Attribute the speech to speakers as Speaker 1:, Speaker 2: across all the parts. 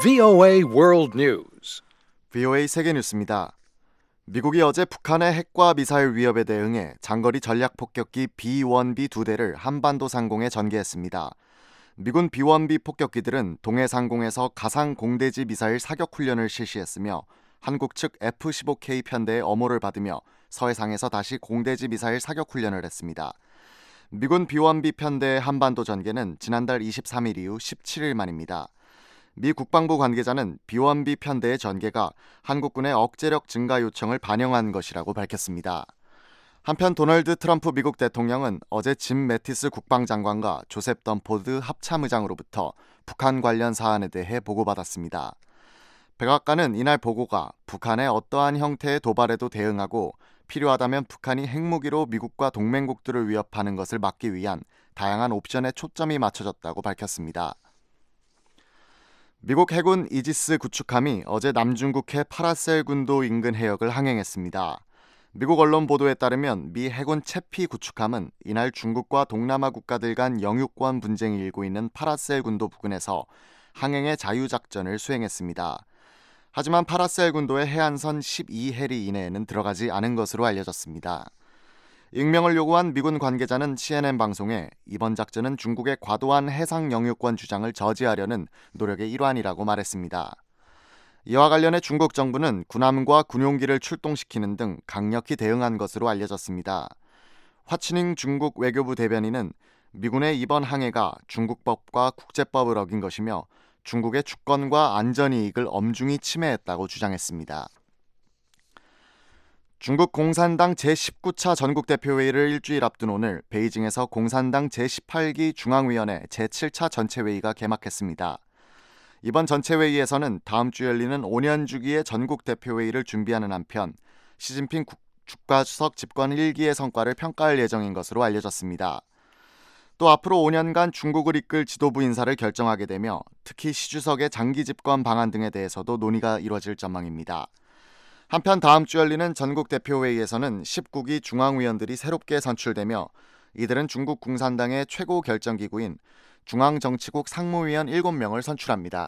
Speaker 1: VOA World News.
Speaker 2: VOA 세계 뉴스입니다. 미국이 어제 북한의 핵과 미사일 위협에 대응해 장거리 전략폭격기 B-1B 2대를 한반도 상공에 전개했습니다. 미군 B-1B 폭격기들은 동해 상공에서 가상 공대지 미사일 사격 훈련을 실시했으며 한국 측 F-15K 편대의 엄호를 받으며 서해상에서 다시 공대지 미사일 사격 훈련을 했습니다. 미군 B-1B 편대의 한반도 전개는 지난달 23일 이후 17일 만입니다. 미 국방부 관계자는 B-1B 편대의 전개가 한국군의 억제력 증가 요청을 반영한 것이라고 밝혔습니다. 한편 도널드 트럼프 미국 대통령은 어제 짐 매티스 국방장관과 조셉 덤포드 합참의장으로부터 북한 관련 사안에 대해 보고받았습니다. 백악관은 이날 보고가 북한의 어떠한 형태의 도발에도 대응하고 필요하다면 북한이 핵무기로 미국과 동맹국들을 위협하는 것을 막기 위한 다양한 옵션에 초점이 맞춰졌다고 밝혔습니다. 미국 해군 이지스 구축함이 어제 남중국해 파라셀 군도 인근 해역을 항행했습니다. 미국 언론 보도에 따르면 미 해군 채피 구축함은 이날 중국과 동남아 국가들 간 영유권 분쟁이 일고 있는 파라셀 군도 부근에서 항행의 자유작전을 수행했습니다. 하지만 파라셀 군도의 해안선 12해리 이내에는 들어가지 않은 것으로 알려졌습니다. 익명을 요구한 미군 관계자는 CNN 방송에 이번 작전은 중국의 과도한 해상 영유권 주장을 저지하려는 노력의 일환이라고 말했습니다. 이와 관련해 중국 정부는 군함과 군용기를 출동시키는 등 강력히 대응한 것으로 알려졌습니다. 화치닝 중국 외교부 대변인은 미군의 이번 항해가 중국법과 국제법을 어긴 것이며 중국의 주권과 안전 이익을 엄중히 침해했다고 주장했습니다. 중국 공산당 제19차 전국대표회의를 일주일 앞둔 오늘 베이징에서 공산당 제18기 중앙위원회 제7차 전체회의가 개막했습니다. 이번 전체회의에서는 다음 주 열리는 5년 주기의 전국대표회의를 준비하는 한편 시진핑 국가주석 집권 1기의 성과를 평가할 예정인 것으로 알려졌습니다. 또 앞으로 5년간 중국을 이끌 지도부 인사를 결정하게 되며 특히 시 주석의 장기 집권 방안 등에 대해서도 논의가 이뤄질 전망입니다. 한편 다음 주 열리는 전국대표회의에서는 19기 중앙위원들이 새롭게 선출되며 이들은 중국 공산당의 최고 결정기구인 중앙정치국 상무위원 7명을 선출합니다.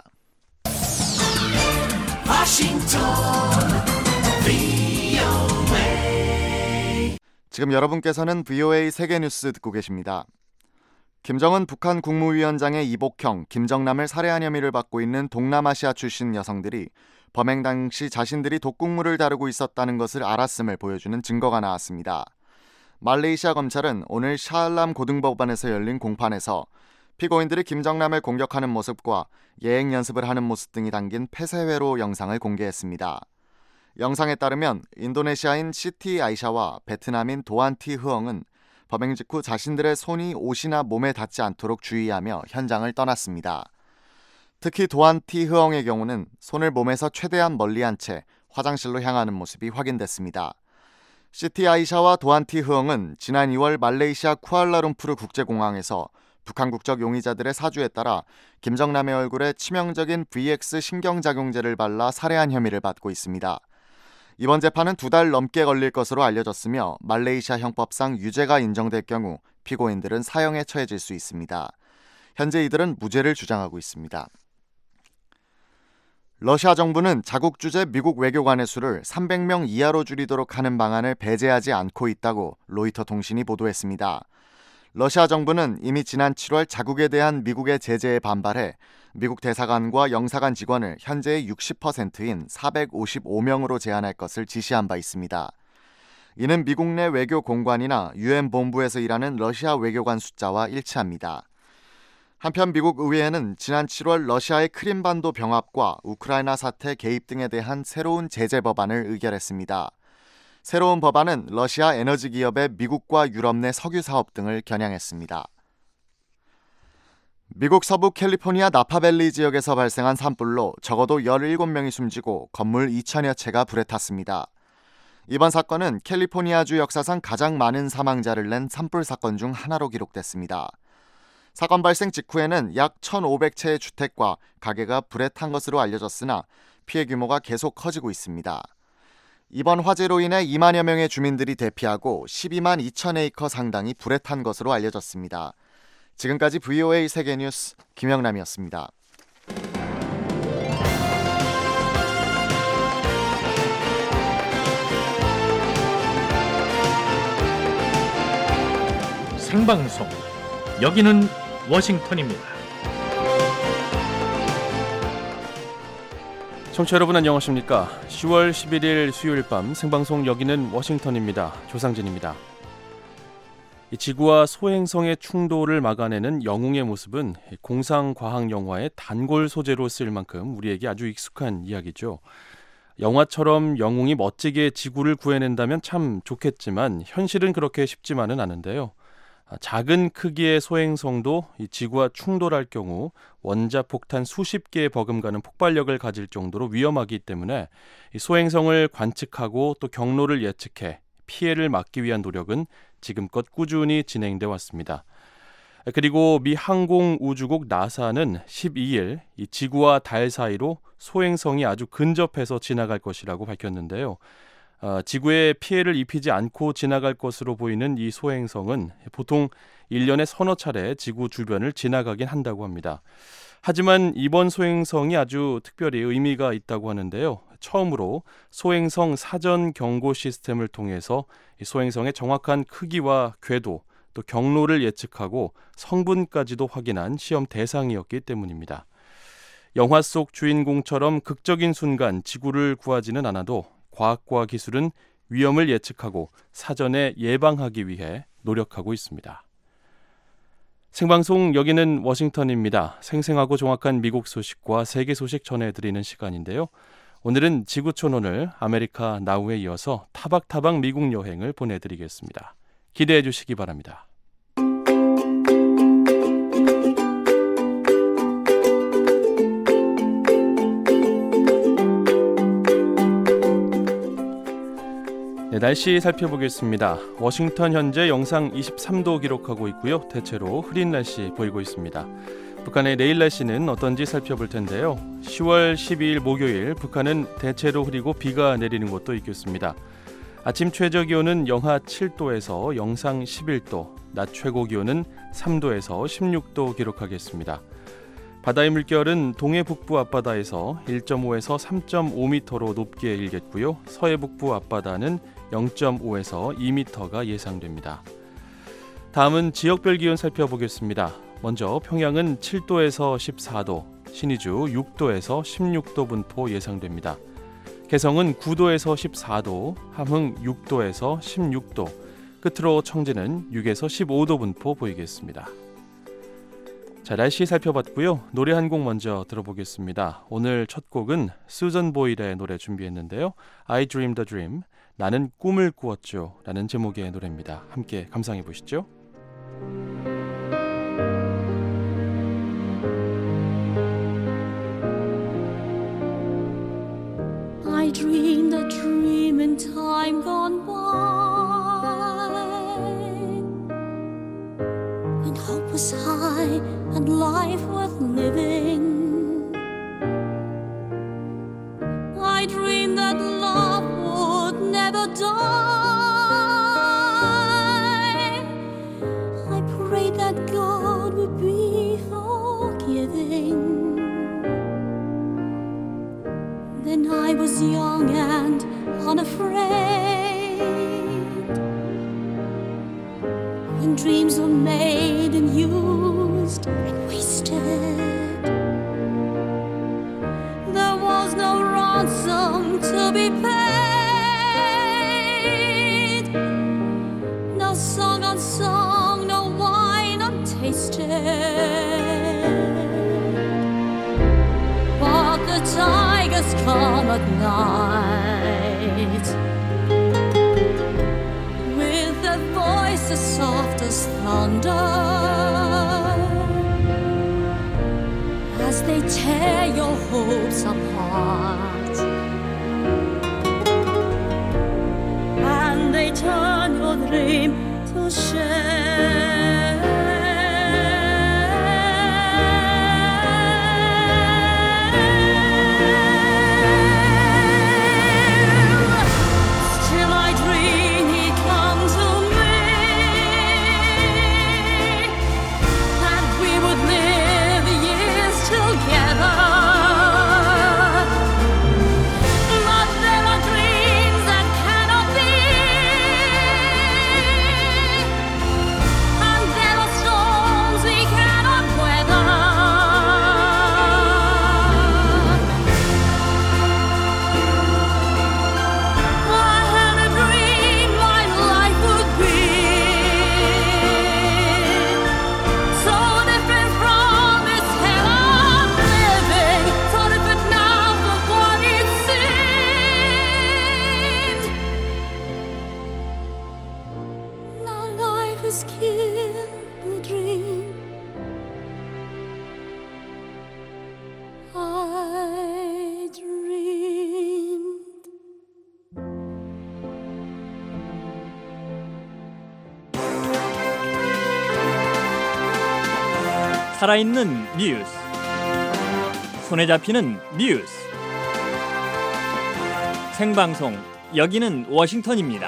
Speaker 2: 지금 여러분께서는 VOA 세계뉴스 듣고 계십니다. 김정은 북한 국무위원장의 이복형, 김정남을 살해한 혐의를 받고 있는 동남아시아 출신 여성들이 범행 당시 자신들이 독극물을 다루고 있었다는 것을 알았음을 보여주는 증거가 나왔습니다. 말레이시아 검찰은 오늘 샤알람 고등법원에서 열린 공판에서 피고인들이 김정남을 공격하는 모습과 예행 연습을 하는 모습 등이 담긴 폐쇄회로 영상을 공개했습니다. 영상에 따르면 인도네시아인 시티 아이샤와 베트남인 도안티 흐엉은 범행 직후 자신들의 손이 옷이나 몸에 닿지 않도록 주의하며 현장을 떠났습니다. 특히 도안티 흐엉의 경우는 손을 몸에서 최대한 멀리한 채 화장실로 향하는 모습이 확인됐습니다. 시티 아이샤와 도안티 흐엉은 지난 2월 말레이시아 쿠알라룸푸르 국제공항에서 북한 국적 용의자들의 사주에 따라 김정남의 얼굴에 치명적인 VX 신경작용제를 발라 살해한 혐의를 받고 있습니다. 이번 재판은 2달 넘게 걸릴 것으로 알려졌으며 말레이시아 형법상 유죄가 인정될 경우 피고인들은 사형에 처해질 수 있습니다. 현재 이들은 무죄를 주장하고 있습니다. 러시아 정부는 자국 주재 미국 외교관의 수를 300명 이하로 줄이도록 하는 방안을 배제하지 않고 있다고 로이터 통신이 보도했습니다. 러시아 정부는 이미 지난 7월 자국에 대한 미국의 제재에 반발해 미국 대사관과 영사관 직원을 현재의 60%인 455명으로 제한할 것을 지시한 바 있습니다. 이는 미국 내 외교 공관이나 UN 본부에서 일하는 러시아 외교관 숫자와 일치합니다. 한편 미국 의회는 지난 7월 러시아의 크림반도 병합과 우크라이나 사태 개입 등에 대한 새로운 제재 법안을 의결했습니다. 새로운 법안은 러시아 에너지 기업의 미국과 유럽 내 석유 사업 등을 겨냥했습니다. 미국 서부 캘리포니아 나파밸리 지역에서 발생한 산불로 적어도 17명이 숨지고 건물 2천여 채가 불에 탔습니다. 이번 사건은 캘리포니아주 역사상 가장 많은 사망자를 낸 산불 사건 중 하나로 기록됐습니다. 사건 발생 직후에는 약 1,500채의 주택과 가게가 불에 탄 것으로 알려졌으나 피해 규모가 계속 커지고 있습니다. 이번 화재로 인해 2만여 명의 주민들이 대피하고 12만 2천 에이커 상당이 불에 탄 것으로 알려졌습니다. 지금까지 VOA 세계뉴스 김영남이었습니다.
Speaker 3: 생방송. 여기는 워싱턴입니다.
Speaker 4: 청취자 여러분 안녕하십니까? 10월 11일 수요일 밤 생방송 여기는 워싱턴입니다. 조상진입니다. 지구와 소행성의 충돌을 막아내는 영웅의 모습은 공상과학 영화의 단골 소재로 쓰일 만큼 우리에게 아주 익숙한 이야기죠. 영화처럼 영웅이 멋지게 지구를 구해낸다면 참 좋겠지만 현실은 그렇게 쉽지만은 않은데요. 작은 크기의 소행성도 이 지구와 충돌할 경우 원자폭탄 수십 개에 버금가는 폭발력을 가질 정도로 위험하기 때문에 이 소행성을 관측하고 또 경로를 예측해 피해를 막기 위한 노력은 지금껏 꾸준히 진행돼 왔습니다. 그리고 미 항공우주국 나사는 12일 이 지구와 달 사이로 소행성이 아주 근접해서 지나갈 것이라고 밝혔는데요. 지구에 피해를 입히지 않고 지나갈 것으로 보이는 이 소행성은 보통 1년에 서너 차례 지구 주변을 지나가긴 한다고 합니다. 하지만 이번 소행성이 아주 특별히 의미가 있다고 하는데요. 처음으로 소행성 사전 경고 시스템을 통해서 이 소행성의 정확한 크기와 궤도, 또 경로를 예측하고 성분까지도 확인한 시험 대상이었기 때문입니다. 영화 속 주인공처럼 극적인 순간 지구를 구하지는 않아도 과학과 기술은 위험을 예측하고 사전에 예방하기 위해 노력하고 있습니다. 생방송 여기는 워싱턴입니다. 생생하고 정확한 미국 소식과 세계 소식 전해드리는 시간인데요. 오늘은 지구촌오늘 아메리카 나우에 이어서 타박타박 미국 여행을 보내드리겠습니다. 기대해 주시기 바랍니다. 네, 날씨 살펴보겠습니다. 워싱턴 현재 영상 23도 기록하고 있고요. 대체로 흐린 날씨 보이고 있습니다. 북한의 내일 날씨는 어떤지 살펴볼 텐데요. 10월 12일 목요일 북한은 대체로 흐리고 비가 내리는 곳도 있겠습니다. 아침 최저 기온은 영하 7도에서 영상 11도, 낮 최고 기온은 3도에서 16도 기록하겠습니다. 바다의 물결은 동해 북부 앞바다에서 1.5에서 3.5m로 높게 일겠고요. 서해 북부 앞바다는 0.5에서 2m가 예상됩니다. 다음은 지역별 기온 살펴보겠습니다. 먼저 평양은 7도에서 14도, 신의주 6도에서 16도 분포 예상됩니다. 개성은 9도에서 14도, 함흥 6도에서 16도, 끝으로 청진은 6에서 15도 분포 보이겠습니다. 자, 날씨 살펴봤고요. 노래 한 곡 먼저 들어보겠습니다. 오늘 첫 곡은 수전 보일의 노래 준비했는데요. I Dreamed a Dream, 나는 꿈을 꾸었죠 라는 제목의 노래입니다. 함께 감상해 보시죠.
Speaker 5: I dreamed a dream in time gone by, when hope was high and life worth living. I dreamed that love would never die. I prayed that God would be forgiving. Then I was young and unafraid, when dreams were made and used and wasted. There was no ransom to be paid, no song unsung, no wine untasted. But the tigers come at night, with their voices soft as thunder, as they tear your hopes apart, and they turn your dream to shame.
Speaker 6: 살아있는 뉴스, 손에 잡히는 뉴스, 생방송, 여기는 워싱턴입니다.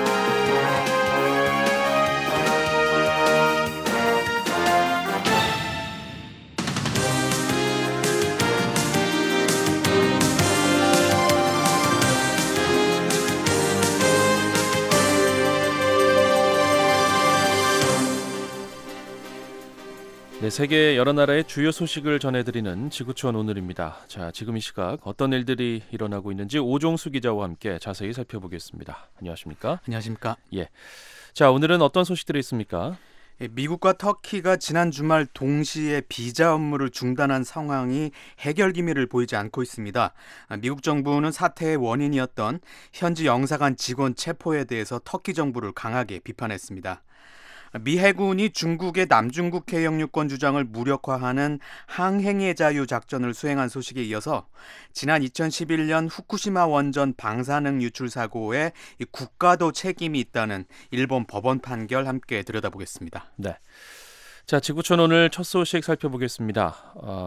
Speaker 4: 네, 세계 여러 나라의 주요 소식을 전해드리는 지구촌 오늘입니다. 자, 지금 이 시각 어떤 일들이 일어나고 있는지 오종수 기자와 함께 자세히 살펴보겠습니다. 안녕하십니까?
Speaker 7: 안녕하십니까?
Speaker 4: 예. 자, 오늘은 어떤 소식들이 있습니까?
Speaker 7: 미국과 터키가 지난 주말 동시에 비자 업무를 중단한 상황이 해결 기미를 보이지 않고 있습니다. 미국 정부는 사태의 원인이었던 현지 영사관 직원 체포에 대해서 터키 정부를 강하게 비판했습니다. 미 해군이 중국의 남중국 해역유권 주장을 무력화하는 항행의 자유 작전을 수행한 소식에 이어서 지난 2011년 후쿠시마 원전 방사능 유출 사고에 국가도 책임이 있다는 일본 법원 판결 함께 들여다보겠습니다.
Speaker 4: 네. 자, 지구촌 오늘 첫 소식 살펴보겠습니다.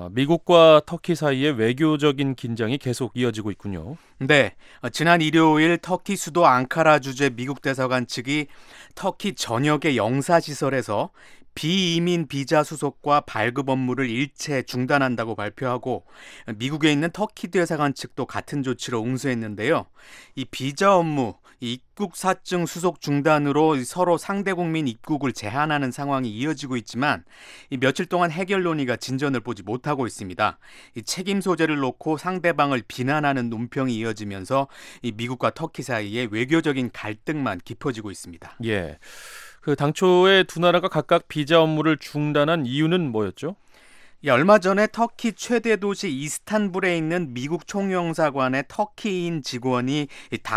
Speaker 4: 미국과 터키 사이의 외교적인 긴장이 계속 이어지고 있군요.
Speaker 7: 네, 지난 일요일 터키 수도 앙카라 주재 미국 대사관 측이 터키 전역의 영사시설에서 비이민 비자 수속과 발급 업무를 일체 중단한다고 발표하고 미국에 있는 터키 대사관 측도 같은 조치로 응수했는데요. 이 비자 업무, 입국 사증 수속 중단으로 서로 상대 국민 입국을 제한하는 상황이 이어지고 있지만 며칠 동안 해결 논의가 진전을 보지 못하고 있습니다. 이 책임 소재를 놓고 상대방을 비난하는 논평이 이어지면서 이 미국과 터키 사이의 외교적인 갈등만 깊어지고 있습니다.
Speaker 4: 예. 그 당초에 두 나라가 각각 비자 업무를 중단한 이유는 뭐였죠?
Speaker 7: 얼마 전에 터키 최대 도시 이스탄불에 있는 미국 총영사관의 터키인 직원이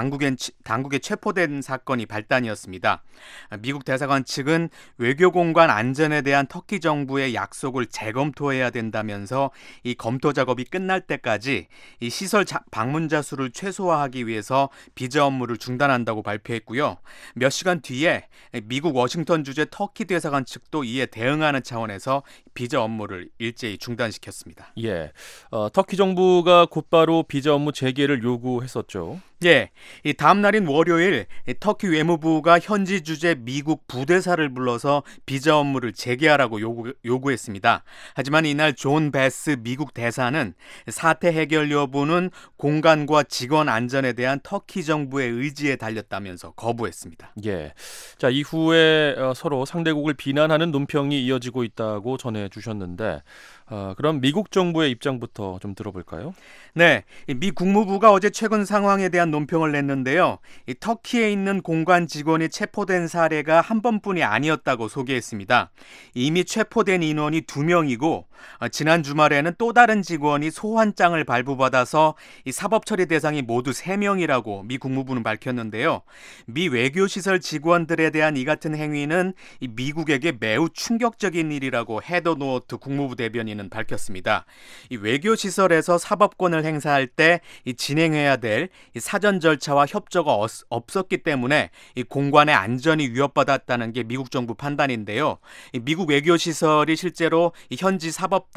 Speaker 7: 당국에 체포된 사건이 발단이었습니다. 미국 대사관 측은 외교공간 안전에 대한 터키 정부의 약속을 재검토해야 된다면서 이 검토 작업이 끝날 때까지 이 시설 방문자 수를 최소화하기 위해서 비자 업무를 중단한다고 발표했고요. 몇 시간 뒤에 미국 워싱턴 주재 터키 대사관 측도 이에 대응하는 차원에서 비자 업무를 일제히 중단시켰습니다.
Speaker 4: 예, 터키 정부가 곧바로 비자 업무 재개를 요구했었죠.
Speaker 7: 예, 이 다음 날인 월요일 터키 외무부가 현지 주재 미국 부대사를 불러서 비자 업무를 재개하라고 요구했습니다. 하지만 이날 존 베스 미국 대사는 사태 해결 여부는 공간과 직원 안전에 대한 터키 정부의 의지에 달렸다면서 거부했습니다.
Speaker 4: 예, 자 이후에 서로 상대국을 비난하는 논평이 이어지고 있다고 전해주셨는데 그럼 미국 정부의 입장부터 좀 들어볼까요?
Speaker 7: 네, 미 국무부가 어제 최근 상황에 대한 논평을 냈는데요. 이 터키에 있는 공관 직원이 체포된 사례가 한 번뿐이 아니었다고 소개했습니다. 이미 체포된 인원이 2명이고 지난 주말에는 또 다른 직원이 소환장을 발부받아서 이 사법처리 대상이 모두 3명이라고 미 국무부는 밝혔는데요. 미 외교시설 직원들에 대한 이 같은 행위는 이 미국에게 매우 충격적인 일이라고 헤더 노어트 국무부 대변인은 밝혔습니다. 이 외교시설에서 사법권을 행사할 때 이 진행해야 될 이 사전 절차와 협조가 없었기 때문에 이 공관의 안전이 위협받았다는 게 미국 정부 판단인데요. 이 미국 외교시설이 실제로 이 현지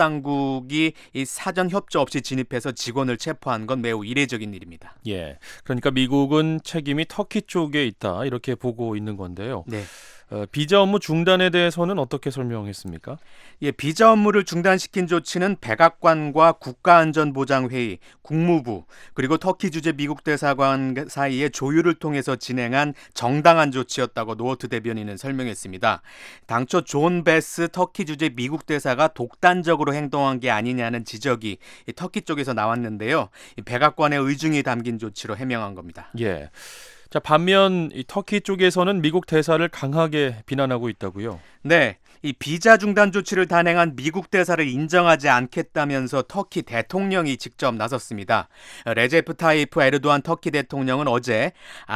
Speaker 7: 사법당국이 이 사전 협조 없이 진입해서 직원을 체포한 건 매우 이례적인 일입니다.
Speaker 4: 예, 그러니까 미국은 책임이 터키 쪽에 있다 이렇게 보고 있는 건데요.
Speaker 7: 네.
Speaker 4: 비자 업무 중단에 대해서는 어떻게 설명했습니까?
Speaker 7: 예, 비자 업무를 중단시킨 조치는 백악관과 국가안전보장회의, 국무부, 그리고 터키 주재 미국 대사관 사이의 조율을 통해서 진행한 정당한 조치였다고 노어트 대변인은 설명했습니다. 당초 존 베스 터키 주재 미국 대사가 독단적으로 행동한 게 아니냐는 지적이 터키 쪽에서 나왔는데요. 백악관의 의중이 담긴 조치로 해명한 겁니다.
Speaker 4: 예. 자, 반면 이 터키 쪽에서는 미국 대사를 강하게 비난하고 있다고요.
Speaker 7: 네, 이 비자 중단 조치를 단행한 미국 대사를 인정하지 않겠다면서 터키 대통령이 직접 나섰습니다. 레제프 타이프 에르도안 터키 대통령은 어제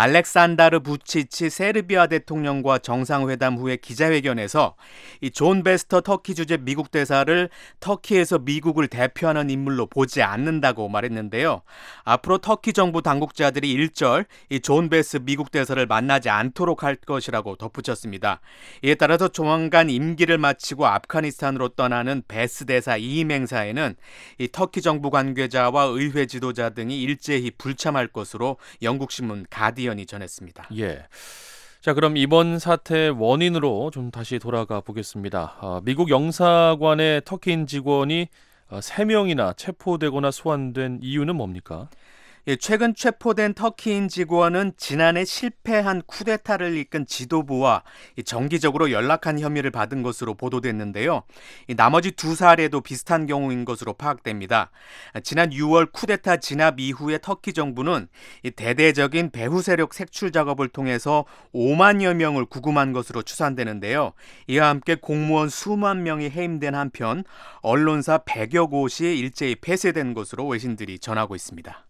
Speaker 7: 알렉산다르 부치치 세르비아 대통령과 정상회담 후에 기자회견에서 이 존 베스터 터키 주재 미국 대사를 터키에서 미국을 대표하는 인물로 보지 않는다고 말했는데요. 앞으로 터키 정부 당국자들이 일절 이 존 베스 미국 대사를 만나지 않도록 할 것이라고 덧붙였습니다. 이에 따라서 조만간 임기 임기를 마치고 아프가니스탄으로 떠나는 베스 대사 이임 행사에는 이 터키 정부 관계자와 의회 지도자 등이 일제히 불참할 것으로 영국 신문 가디언이 전했습니다.
Speaker 4: 예. 자, 그럼 이번 사태의 원인으로 좀 다시 돌아가 보겠습니다. 미국 영사관의 터키인 직원이 3명이나 체포되거나 소환된 이유는 뭡니까?
Speaker 7: 최근 체포된 터키인 직원은 지난해 실패한 쿠데타를 이끈 지도부와 정기적으로 연락한 혐의를 받은 것으로 보도됐는데요. 나머지 두 사례도 비슷한 경우인 것으로 파악됩니다. 지난 6월 쿠데타 진압 이후에 터키 정부는 대대적인 배후 세력 색출 작업을 통해서 5만여 명을 구금한 것으로 추산되는데요. 이와 함께 공무원 수만 명이 해임된 한편 언론사 100여 곳이 일제히 폐쇄된 것으로 외신들이 전하고 있습니다.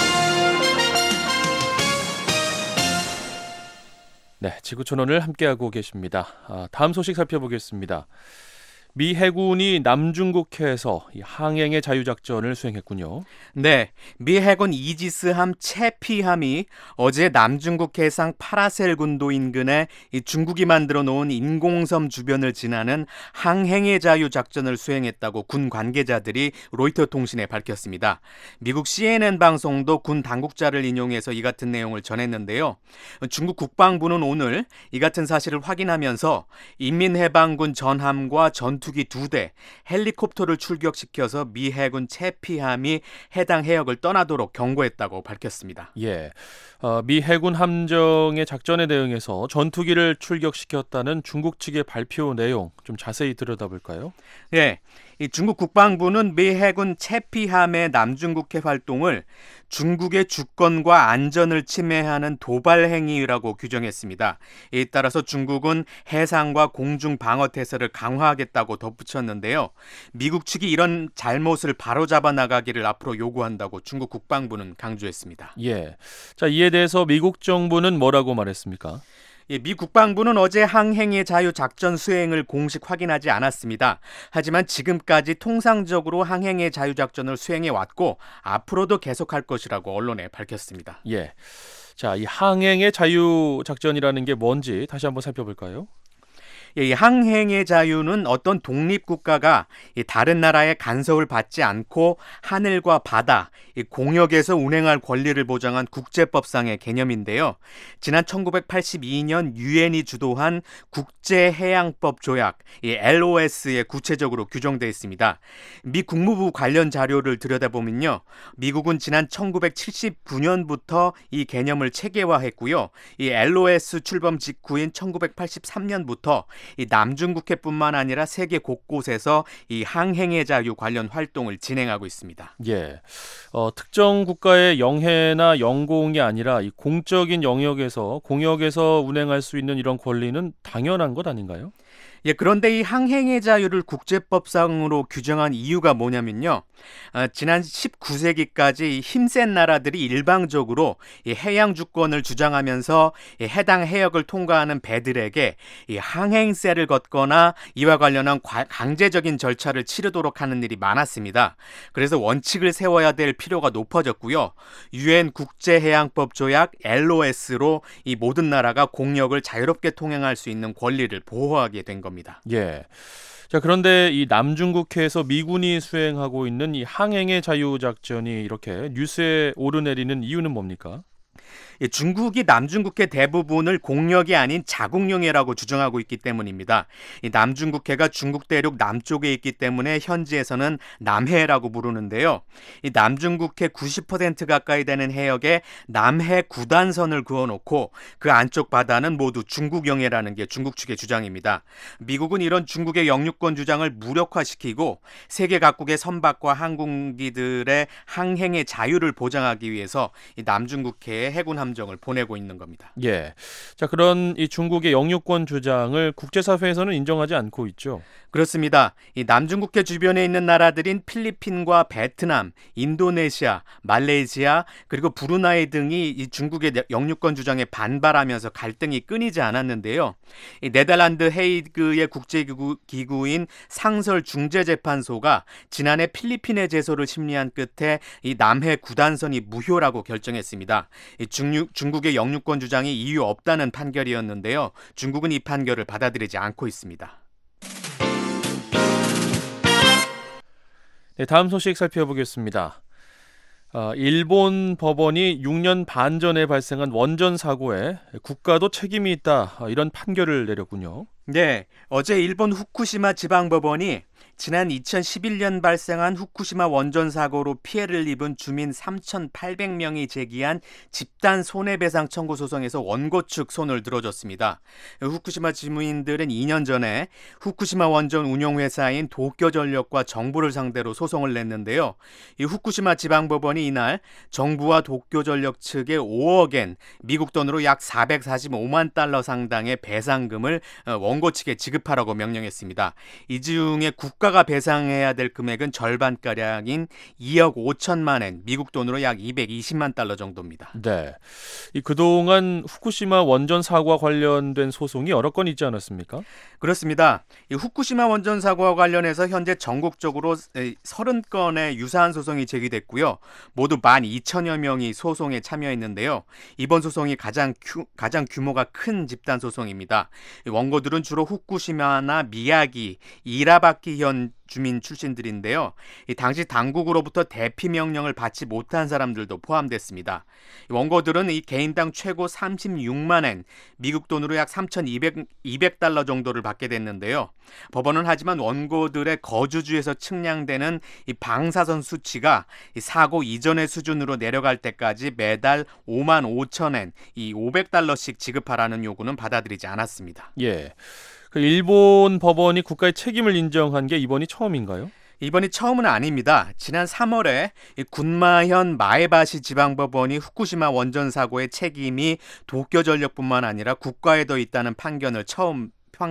Speaker 4: 네, 지구촌원을 함께하고 계십니다. 다음 소식 살펴보겠습니다. 미 해군이 남중국해에서 항행의 자유작전을 수행했군요.
Speaker 7: 네, 미 해군 이지스함 채피함이 어제 남중국 해상 파라셀 군도 인근에 중국이 만들어 놓은 인공섬 주변을 지나는 항행의 자유 작전을 수행했다고 군 관계자들이 로이터 통신에 밝혔습니다. 미국 CNN 방송도 군 당국자를 인용해서 이 같은 내용을 전했는데요. 중국 국방부는 오늘 이 같은 사실을 확인하면서 인민해방군 전함과 전투기 2대, 헬리콥터를 출격시켜서 미 해군 채피함이 해당 해역을 떠나도록 경고했다고 밝혔습니다.
Speaker 4: 예, 미 해군 함정의 작전에 대응해서 전투기를 출격시켰다는 중국 측의 발표 내용 좀 자세히 들여다볼까요?
Speaker 7: 예, 이 중국 국방부는 미 해군 채피함의 남중국해 활동을 중국의 주권과 안전을 침해하는 도발 행위라고 규정했습니다. 이에 따라서 중국은 해상과 공중 방어 태세를 강화하겠다고 덧붙였는데요. 미국 측이 이런 잘못을 바로잡아 나가기를 앞으로 요구한다고 중국 국방부는 강조했습니다.
Speaker 4: 예, 자, 이에 대해서 미국 정부는 뭐라고 말했습니까?
Speaker 7: 미 국방부는 어제 항행의 자유 작전 수행을 공식 확인하지 않았습니다. 하지만 지금까지 통상적으로 항행의 자유 작전을 수행해 왔고 앞으로도 계속할 것이라고 언론에 밝혔습니다.
Speaker 4: 예, 자, 이 항행의 자유 작전이라는 게 뭔지 다시 한번 살펴볼까요?
Speaker 7: 이 항행의 자유는 어떤 독립국가가 다른 나라의 간섭을 받지 않고 하늘과 바다, 공역에서 운행할 권리를 보장한 국제법상의 개념인데요. 지난 1982년 유엔이 주도한 국제해양법 조약, LOS에 구체적으로 규정되어 있습니다. 미 국무부 관련 자료를 들여다보면요. 미국은 지난 1979년부터 이 개념을 체계화했고요. 이 LOS 출범 직후인 1983년부터 이 남중국해뿐만 아니라 세계 곳곳에서 이 항행의 자유 관련 활동을 진행하고 있습니다.
Speaker 4: 예, 특정 국가의 영해나 영공이 아니라 이 공적인 영역에서 공역에서 운행할 수 있는 이런 권리는 당연한 것 아닌가요?
Speaker 7: 예, 그런데 이 항행의 자유를 국제법상으로 규정한 이유가 뭐냐면요. 지난 19세기까지 힘센 나라들이 일방적으로 이 해양 주권을 주장하면서 이 해당 해역을 통과하는 배들에게 이 항행세를 걷거나 이와 관련한 강제적인 절차를 치르도록 하는 일이 많았습니다. 그래서 원칙을 세워야 될 필요가 높아졌고요. 유엔 국제해양법 조약 LOS로 이 모든 나라가 공역을 자유롭게 통행할 수 있는 권리를 보호하게 된 겁니다.
Speaker 4: 예. 자, 그런데 이 남중국해에서 미군이 수행하고 있는 이 항행의 자유 작전이 이렇게 뉴스에 오르내리는 이유는 뭡니까?
Speaker 7: 중국이 남중국해 대부분을 공역이 아닌 자국용해라고 주장하고 있기 때문입니다. 이 남중국해가 중국 대륙 남쪽에 있기 때문에 현지에서는 남해라고 부르는데요. 이 남중국해 90% 가까이 되는 해역에 남해 구단선을 그어놓고 그 안쪽 바다는 모두 중국용해라는 게 중국 측의 주장입니다. 미국은 이런 중국의 영유권 주장을 무력화시키고 세계 각국의 선박과 항공기들의 항행의 자유를 보장하기 위해서 이 남중국해에 해군 함정을 보내고 있는 겁니다.
Speaker 4: 예. 자, 그런 이 중국의 영유권 주장을 국제사회에서는 인정하지 않고 있죠.
Speaker 7: 그렇습니다. 이 남중국해 주변에 있는 나라들인 필리핀과 베트남, 인도네시아, 말레이시아 그리고 브루나이 등이 이 중국의 영유권 주장에 반발하면서 갈등이 끊이지 않았는데요. 이 네덜란드 헤이그의 국제기구인 상설중재재판소가 지난해 필리핀의 제소를 심리한 끝에 이 남해 구단선이 무효라고 결정했습니다. 이 중국의 영유권 주장이 이유 없다는 판결이었는데요. 중국은 이 판결을 받아들이지 않고 있습니다.
Speaker 4: 네, 다음 소식 살펴보겠습니다. 일본 법원이 6년 반 전에 발생한 원전 사고에 국가도 책임이 있다, 이런 판결을 내렸군요.
Speaker 7: 네, 어제 일본 후쿠시마 지방법원이 지난 2011년 발생한 후쿠시마 원전 사고로 피해를 입은 주민 3,800명이 제기한 집단 손해배상 청구 소송에서 원고 측 손을 들어줬습니다. 후쿠시마 주민들은 2년 전에 후쿠시마 원전 운용회사인 도쿄전력과 정부를 상대로 소송을 냈는데요. 이 후쿠시마 지방법원이 이날 정부와 도쿄전력 측에 5억엔, 미국 돈으로 약 445만 달러 상당의 배상금을 원고 측에 지급하라고 명령했습니다. 이 중에 국가가 배상해야 될 금액은 절반가량인 2억 5천만 엔, 미국 돈으로 약 220만 달러 정도입니다.
Speaker 4: 네, 그동안 후쿠시마 원전 사고와 관련된 소송이 여러 건 있지 않았습니까?
Speaker 7: 그렇습니다. 이 후쿠시마 원전 사고와 관련해서 현재 전국적으로 30건의 유사한 소송이 제기됐고요. 모두 12,000여 명이 소송에 참여했는데요. 이번 소송이 가장 규모가 큰 집단 소송입니다. 원고들은 주로 후쿠시마나 미야기, 이라바키 현 주민 출신들인데요. 당시 당국으로부터 대피 명령을 받지 못한 사람들도 포함됐습니다. 원고들은 이 개인당 최고 36만 엔, 미국 돈으로 약 3,200달러 정도를 받게 됐는데요. 법원은 하지만 원고들의 거주지에서 측량되는 이 방사선 수치가 이 사고 이전의 수준으로 내려갈 때까지 매달 5만 5천 엔, 이 500달러씩 지급하라는 요구는 받아들이지 않았습니다.
Speaker 4: 예. 일본 법원이 국가의 책임을 인정한 게 이번이 처음인가요?
Speaker 7: 이번이 처음은 아닙니다. 지난 3월에 군마현 마에바시 지방법원이 후쿠시마 원전 사고의 책임이 도쿄전력뿐만 아니라 국가에도 있다는 판결을 처음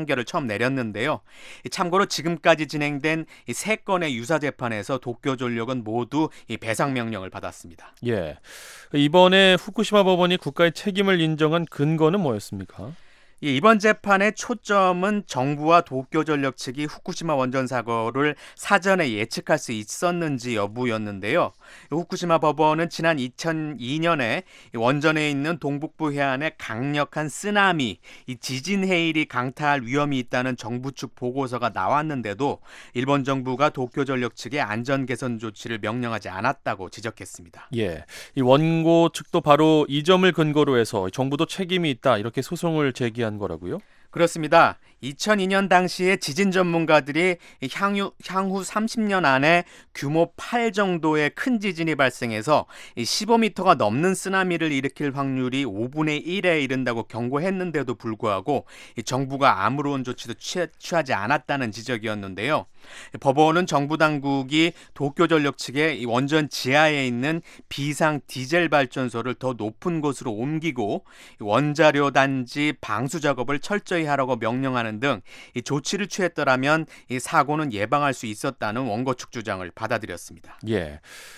Speaker 7: 내렸는데요. 참고로 지금까지 진행된 이 3건의 유사 재판에서 도쿄전력은 모두 이 배상 명령을 받았습니다.
Speaker 4: 예. 이번에 후쿠시마 법원이 국가의 책임을 인정한 근거는 뭐였습니까?
Speaker 7: 이번 재판의 초점은 정부와 도쿄전력 측이 후쿠시마 원전 사고를 사전에 예측할 수 있었는지 여부였는데요. 후쿠시마 법원은 지난 2002년에 원전에 있는 동북부 해안에 강력한 쓰나미, 이 지진 해일이 강타할 위험이 있다는 정부 측 보고서가 나왔는데도 일본 정부가 도쿄전력 측에 안전 개선 조치를 명령하지 않았다고 지적했습니다.
Speaker 4: 예, 이 원고 측도 바로 이 점을 근거로 해서 정부도 책임이 있다, 이렇게 소송을 제기한 거라고요?
Speaker 7: 그렇습니다. 2002년 당시에 지진 전문가들이 향후 30년 안에 규모 8 정도의 큰 지진이 발생해서 15m가 넘는 쓰나미를 일으킬 확률이 5분의 1에 이른다고 경고했는데도 불구하고 정부가 아무런 조치도 취하지 않았다는 지적이었는데요. 법원은 정부 당국이 도쿄전력 측에 원전 지하에 있는 비상 디젤 발전소를 더 높은 곳으로 옮기고 원자료 단지 방수 작업을 철저히 하라고 명령하는 등 이 조치를 취했더라면 이 사고는 예방할 수 있었다는 원고 측 주장을 받아들였습니다.
Speaker 4: 예.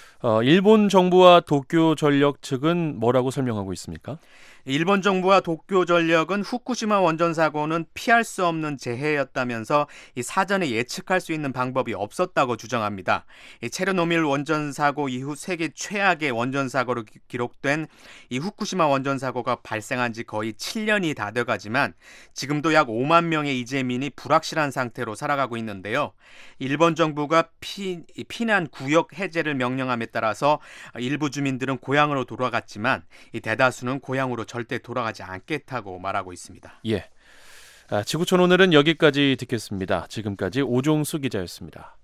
Speaker 4: 일본 정부와 도쿄전력 측은 뭐라고 설명하고 있습니까?
Speaker 7: 일본 정부와 도쿄전력은 후쿠시마 원전 사고는 피할 수 없는 재해였다면서 이 사전에 예측할 수 있는 방법이 없었다고 주장합니다. 이 체르노빌 원전 사고 이후 세계 최악의 원전 사고로 기록된 이 후쿠시마 원전 사고가 발생한 지 거의 7년이 다 돼가지만 지금도 약 5만 명의 이재민이 불확실한 상태로 살아가고 있는데요. 일본 정부가 피난 구역 해제를 명령함에 따라서 일부 주민들은 고향으로 돌아갔지만 이 대다수는 고향으로 절대 돌아가지 않겠다고 말하고 있습니다.
Speaker 4: 예. 지구촌 오늘은 여기까지 듣겠습니다. 지금까지 오종수 기자였습니다.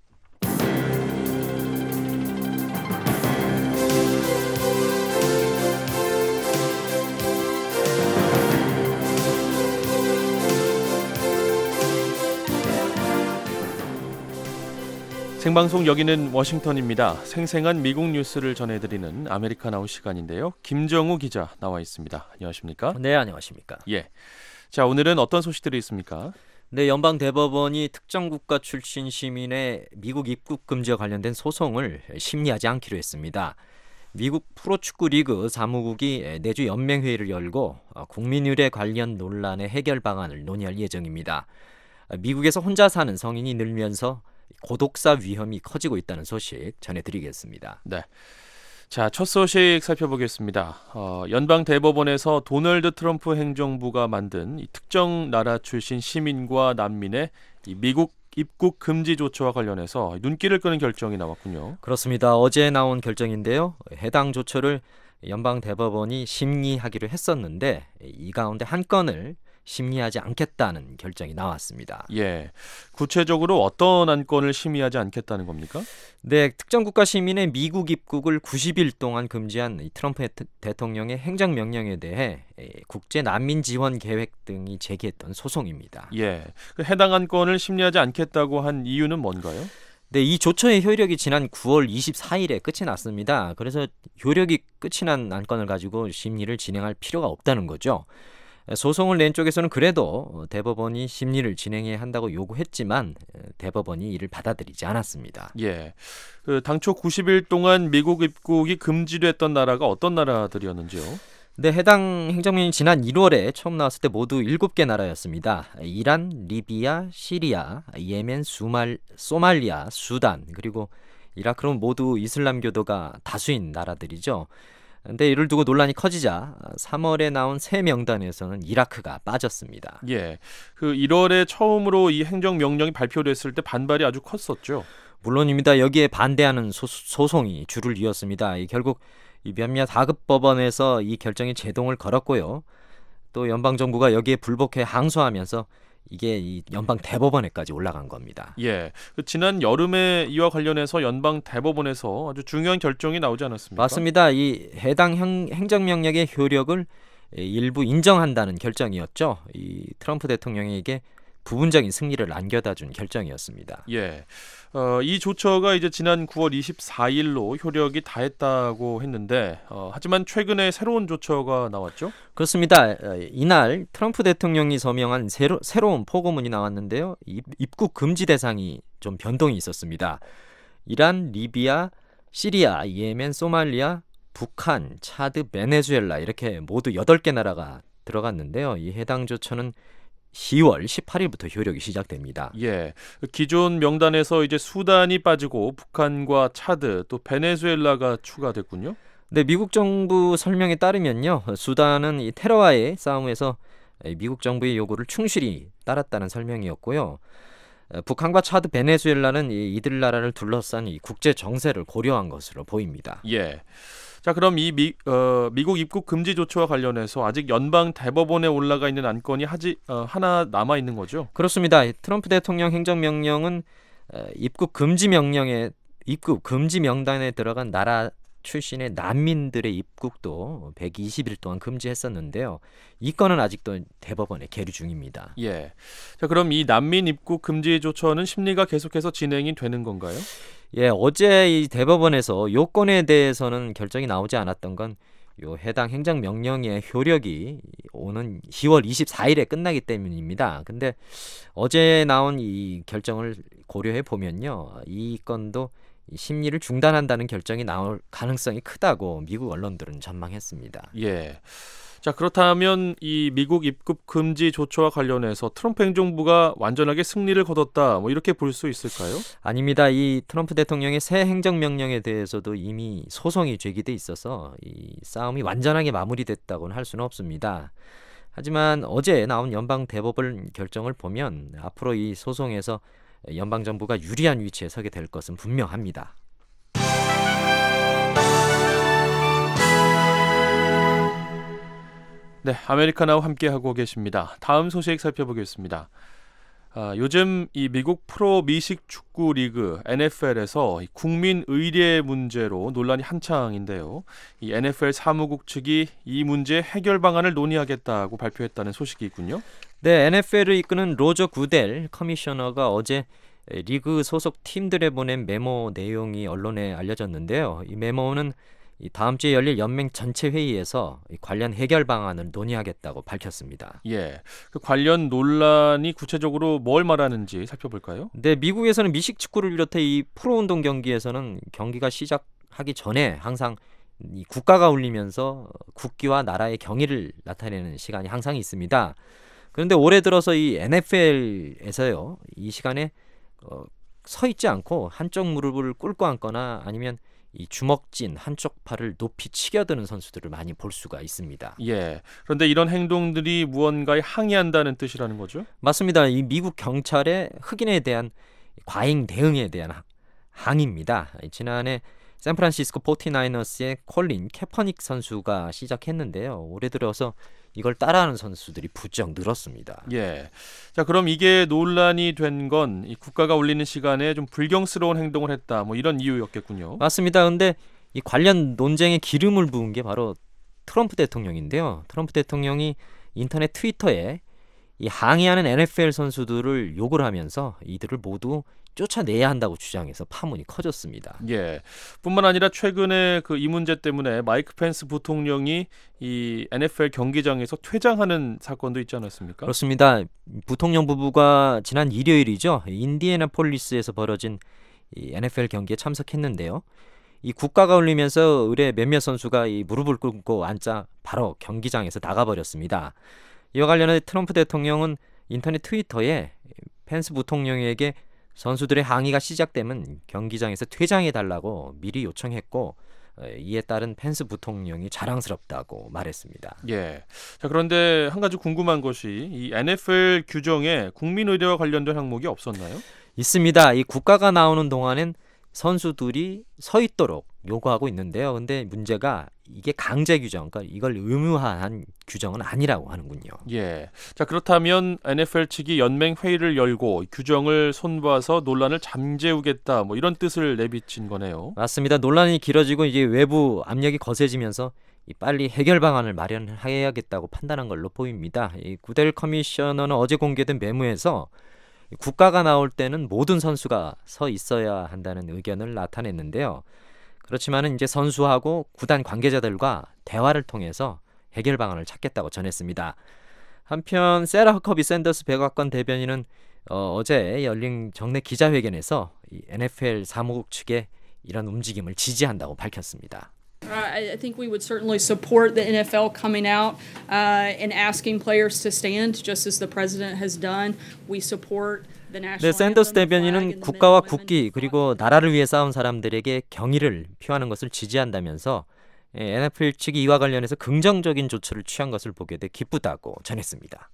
Speaker 4: 생방송 여기는 워싱턴입니다. 생생한 미국 뉴스를 전해드리는 아메리카나우 시간인데요. 김정우 기자 나와 있습니다. 안녕하십니까?
Speaker 8: 네, 안녕하십니까?
Speaker 4: 예. 자, 오늘은 어떤 소식들이 있습니까?
Speaker 8: 네, 연방 대법원이 특정 국가 출신 시민의 미국 입국 금지와 관련된 소송을 심리하지 않기로 했습니다. 미국 프로축구 리그 사무국이 내주 연맹회의를 열고 국민 의례 관련 논란의 해결 방안을 논의할 예정입니다. 미국에서 혼자 사는 성인이 늘면서 고독사 위험이 커지고 있다는 소식 전해드리겠습니다.
Speaker 4: 네. 자, 첫 소식 살펴보겠습니다. 연방 대법원에서 도널드 트럼프 행정부가 만든 이 특정 나라 출신 시민과 난민의 이 미국 입국 금지 조처와 관련해서 눈길을 끄는 결정이 나왔군요.
Speaker 8: 그렇습니다. 어제 나온 결정인데요. 해당 조처를 연방 대법원이 심리하기로 했었는데 이 가운데 한 건을 심리하지 않겠다는 결정이 나왔습니다.
Speaker 4: 예, 구체적으로 어떤 안건을 심의하지 않겠다는 겁니까?
Speaker 8: 네, 특정 국가 시민의 미국 입국을 90일 동안 금지한 이 트럼프 대통령의 행정명령에 대해 국제 난민 지원 계획 등이 제기했던 소송입니다.
Speaker 4: 예, 그 해당 안건을 심리하지 않겠다고 한 이유는 뭔가요?
Speaker 8: 네, 이 조처의 효력이 지난 9월 24일에 끝이 났습니다. 그래서 효력이 끝이 난 안건을 가지고 심리를 진행할 필요가 없다는 거죠. 소송을 낸 쪽에서는 그래도 대법원이 심리를 진행해야 한다고 요구했지만 대법원이 이를 받아들이지 않았습니다.
Speaker 4: 예, 그 당초 90일 동안 미국 입국이 금지됐던 나라가 어떤 나라들이었는지요?
Speaker 8: 네, 해당 행정명이 지난 1월에 처음 나왔을 때 모두 7개 나라였습니다. 이란, 리비아, 시리아, 예멘, 소말리아, 수단, 그리고 이라크는 모두 이슬람교도가 다수인 나라들이죠. 근데 이를 두고 논란이 커지자 3월에 나온 새 명단에서는 이라크가 빠졌습니다.
Speaker 4: 예, 그 1월에 처음으로 이 행정명령이 발표됐을 때 반발이 아주 컸었죠.
Speaker 8: 물론입니다. 여기에 반대하는 소송이 줄을 이었습니다. 결국 이 몇몇 하급 법원에서 이 결정에 제동을 걸었고요. 또 연방 정부가 여기에 불복해 항소하면서 이게 이 연방 대법원에까지 올라간 겁니다.
Speaker 4: 예, 그 지난 여름에 이와 관련해서 연방 대법원에서 아주 중요한 결정이 나오지 않았습니까?
Speaker 8: 맞습니다. 이 해당 행정명령의 효력을 일부 인정한다는 결정이었죠. 이 트럼프 대통령에게 부분적인 승리를 안겨다 준 결정이었습니다.
Speaker 4: 예, 이 조처가 이제 지난 9월 24일로 효력이 다했다고 했는데 하지만 최근에 새로운 조처가 나왔죠?
Speaker 8: 그렇습니다. 이날 트럼프 대통령이 서명한 새로운 포고문이 나왔는데요. 입국 금지 대상이 좀 변동이 있었습니다. 이란, 리비아, 시리아, 예멘, 소말리아, 북한, 차드, 베네수엘라 이렇게 모두 8개 나라가 들어갔는데요. 이 해당 조처는 10월 18일부터 효력이 시작됩니다.
Speaker 4: 예, 기존 명단에서 이제 수단이 빠지고 북한과 차드 또 베네수엘라가 추가됐군요.
Speaker 8: 네, 미국 정부 설명에 따르면요, 수단은 이 테러와의 싸움에서 미국 정부의 요구를 충실히 따랐다는 설명이었고요. 북한과 차드, 베네수엘라는 이들 나라를 둘러싼 이 국제 정세를 고려한 것으로 보입니다.
Speaker 4: 예. 자, 그럼 이 미국 입국 금지 조처와 관련해서 아직 연방 대법원에 올라가 있는 안건이 하나 남아 있는 거죠?
Speaker 8: 그렇습니다. 트럼프 대통령 행정명령은 입국 금지 명단에 들어간 나라 출신의 난민들의 입국도 120일 동안 금지했었는데요. 이 건은 아직도 대법원에 계류 중입니다.
Speaker 4: 예. 자, 그럼 이 난민 입국 금지 조처는 심리가 계속해서 진행이 되는 건가요?
Speaker 8: 예, 어제 이 대법원에서 요건에 대해서는 결정이 나오지 않았던 건 요 해당 행정명령의 효력이 오는 10월 24일에 끝나기 때문입니다. 근데 어제 나온 이 결정을 고려해 보면요, 이 건도 심리를 중단한다는 결정이 나올 가능성이 크다고 미국 언론들은 전망했습니다.
Speaker 4: 예. 자, 그렇다면 이 미국 입국 금지 조처와 관련해서 트럼프 행정부가 완전하게 승리를 거뒀다, 뭐 이렇게 볼 수 있을까요?
Speaker 8: 아닙니다. 이 트럼프 대통령의 새 행정명령에 대해서도 이미 소송이 제기돼 있어서 이 싸움이 완전하게 마무리됐다고는 할 수는 없습니다. 하지만 어제 나온 연방 대법원 결정을 보면 앞으로 이 소송에서 연방 정부가 유리한 위치에 서게 될 것은 분명합니다.
Speaker 4: 네, 아메리카나와 함께하고 계십니다. 다음 소식 살펴보겠습니다. 요즘 이 미국 프로 미식 축구 리그 NFL에서 국민 의례 문제로 논란이 한창인데요. 이 NFL 사무국 측이 이 문제 해결 방안을 논의하겠다고 발표했다는 소식이 있군요.
Speaker 8: 네, NFL을 이끄는 로저 구델 커미셔너가 어제 리그 소속 팀들에 보낸 메모 내용이 언론에 알려졌는데요. 이 메모는 다음 주에 열릴 연맹 전체 회의에서 관련 해결 방안을 논의하겠다고 밝혔습니다.
Speaker 4: 예, 그 관련 논란이 구체적으로 뭘 말하는지 살펴볼까요?
Speaker 8: 네, 미국에서는 미식 축구를 비롯해 이 프로 운동 경기에서는 경기가 시작하기 전에 항상 이 국가가 울리면서 국기와 나라의 경의를 나타내는 시간이 항상 있습니다. 그런데 올해 들어서 이 NFL에서요, 이 시간에 서 있지 않고 한쪽 무릎을 꿇고 앉거나 아니면 이 주먹진 한쪽 팔을 높이 치겨드는 선수들을 많이 볼 수가 있습니다.
Speaker 4: 예. 그런데 이런 행동들이 무언가에 항의한다는 뜻이라는 거죠?
Speaker 8: 맞습니다. 이 미국 경찰의 흑인에 대한 과잉 대응에 대한 항의입니다. 지난해 샌프란시스코 49너스의 콜린 캐퍼닉 선수가 시작했는데요. 올해 들어서 이걸 따라하는 선수들이 부쩍 늘었습니다.
Speaker 4: 예. 자, 그럼 이게 논란이 된 건 이 국가가 올리는 시간에 좀 불경스러운 행동을 했다. 뭐 이런 이유였겠군요.
Speaker 8: 맞습니다. 근데 이 관련 논쟁에 기름을 부은 게 바로 트럼프 대통령인데요. 트럼프 대통령이 인터넷 트위터에 이 항의하는 NFL 선수들을 욕을 하면서 이들을 모두 쫓아내야 한다고 주장해서 파문이 커졌습니다.
Speaker 4: 예. 뿐만 아니라 최근에 이 문제 때문에 마이크 펜스 부통령이 이 NFL 경기장에서 퇴장하는 사건도 있지 않았습니까?
Speaker 8: 그렇습니다. 부통령 부부가 지난 일요일이죠. 인디애나폴리스에서 벌어진 이 NFL 경기에 참석했는데요. 이 국가가 울리면서 의뢰 몇몇 선수가 이 무릎을 꿇고 앉자 바로 경기장에서 나가버렸습니다. 이와 관련해 트럼프 대통령은 인터넷 트위터에 펜스 부통령에게 선수들의 항의가 시작되면 경기장에서 퇴장해달라고 미리 요청했고 이에 따른 펜스 부통령이 자랑스럽다고 말했습니다.
Speaker 4: 예. 자, 그런데 한 가지 궁금한 것이 이 NFL 규정에 국민 의례와 관련된 항목이 없었나요?
Speaker 8: 있습니다. 이 국가가 나오는 동안엔 선수들이 서 있도록 요구하고 있는데요. 근데 문제가 이게 강제 규정, 그러니까 이걸 의무화한 규정은 아니라고 하는군요.
Speaker 4: 예. 자, 그렇다면 NFL 측이 연맹 회의를 열고 규정을 손봐서 논란을 잠재우겠다, 뭐 이런 뜻을 내비친 거네요.
Speaker 8: 맞습니다. 논란이 길어지고 이제 외부 압력이 거세지면서 빨리 해결 방안을 마련해야겠다고 판단한 걸로 보입니다. 이 구델 커미셔너는 어제 공개된 메모에서 국가가 나올 때는 모든 선수가 서 있어야 한다는 의견을 나타냈는데요. 그렇지만 이제 선수하고 구단 관계자들과 대화를 통해서 해결 방안을 찾겠다고 전했습니다. 한편 세라 허커비 샌더스 백악관 대변인은 어제 열린 정례 기자회견에서 이 NFL 사무국 측의 이런 움직임을 지지한다고 밝혔습니다.
Speaker 9: I think we would certainly support the NFL coming out and asking players to stand, just as the president has done. We support the national
Speaker 8: 네, 샌더스 대변인은 국가와 국기 그리고 나라를 위해 싸운 사람들에게 경의를 표하는 것을 지지한다면서 NFL 측이 이와 관련해서 긍정적인 조처를 취한 것을 보게 돼 기쁘다고 전했습니다.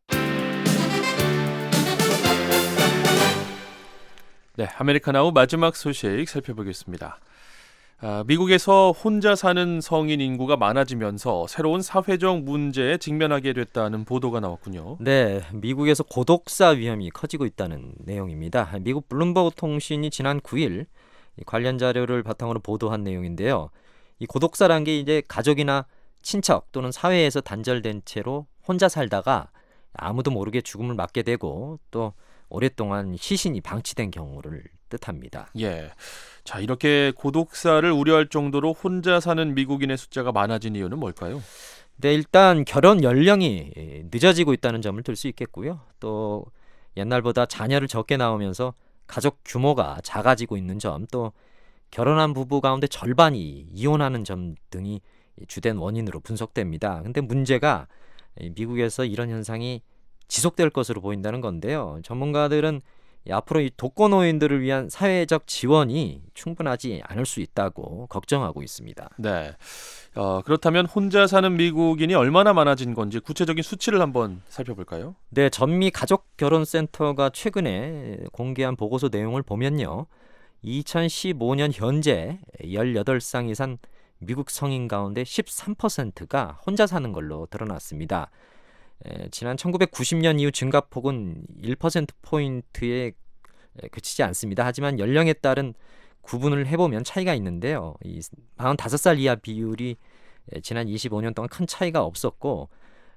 Speaker 4: 네, 아메리카나우 마지막 소식 살펴보겠습니다. 미국에서 혼자 사는 성인 인구가 많아지면서 새로운 사회적 문제에 직면하게 됐다는 보도가 나왔군요.
Speaker 8: 네, 미국에서 고독사 위험이 커지고 있다는 내용입니다. 미국 블룸버그 통신이 지난 9일 관련 자료를 바탕으로 보도한 내용인데요. 이 고독사란 게 이제 가족이나 친척 또는 사회에서 단절된 채로 혼자 살다가 아무도 모르게 죽음을 맞게 되고 또 오랫동안 시신이 방치된 경우를 뜻합니다.
Speaker 4: 예. 자, 이렇게 고독사를 우려할 정도로 혼자 사는 미국인의 숫자가 많아진 이유는 뭘까요?
Speaker 8: 네, 일단 결혼 연령이 늦어지고 있다는 점을 들 수 있겠고요. 또 옛날보다 자녀를 적게 낳으면서 가족 규모가 작아지고 있는 점, 또 결혼한 부부 가운데 절반이 이혼하는 점 등이 주된 원인으로 분석됩니다. 근데 문제가 미국에서 이런 현상이 지속될 것으로 보인다는 건데요. 전문가들은 앞으로 이 독거노인들을 위한 사회적 지원이 충분하지 않을 수 있다고 걱정하고 있습니다.
Speaker 4: 네. 그렇다면 혼자 사는 미국인이 얼마나 많아진 건지 구체적인 수치를 한번 살펴볼까요?
Speaker 8: 네, 전미 가족결혼센터가 최근에 공개한 보고서 내용을 보면요. 2015년 현재 18살 이상 미국 성인 가운데 13%가 혼자 사는 걸로 드러났습니다. 지난 1990년 이후 증가폭은 1%포인트에 그치지 않습니다. 하지만 연령에 따른 구분을 해보면 차이가 있는데요. 이 45살 이하 비율이 지난 25년 동안 큰 차이가 없었고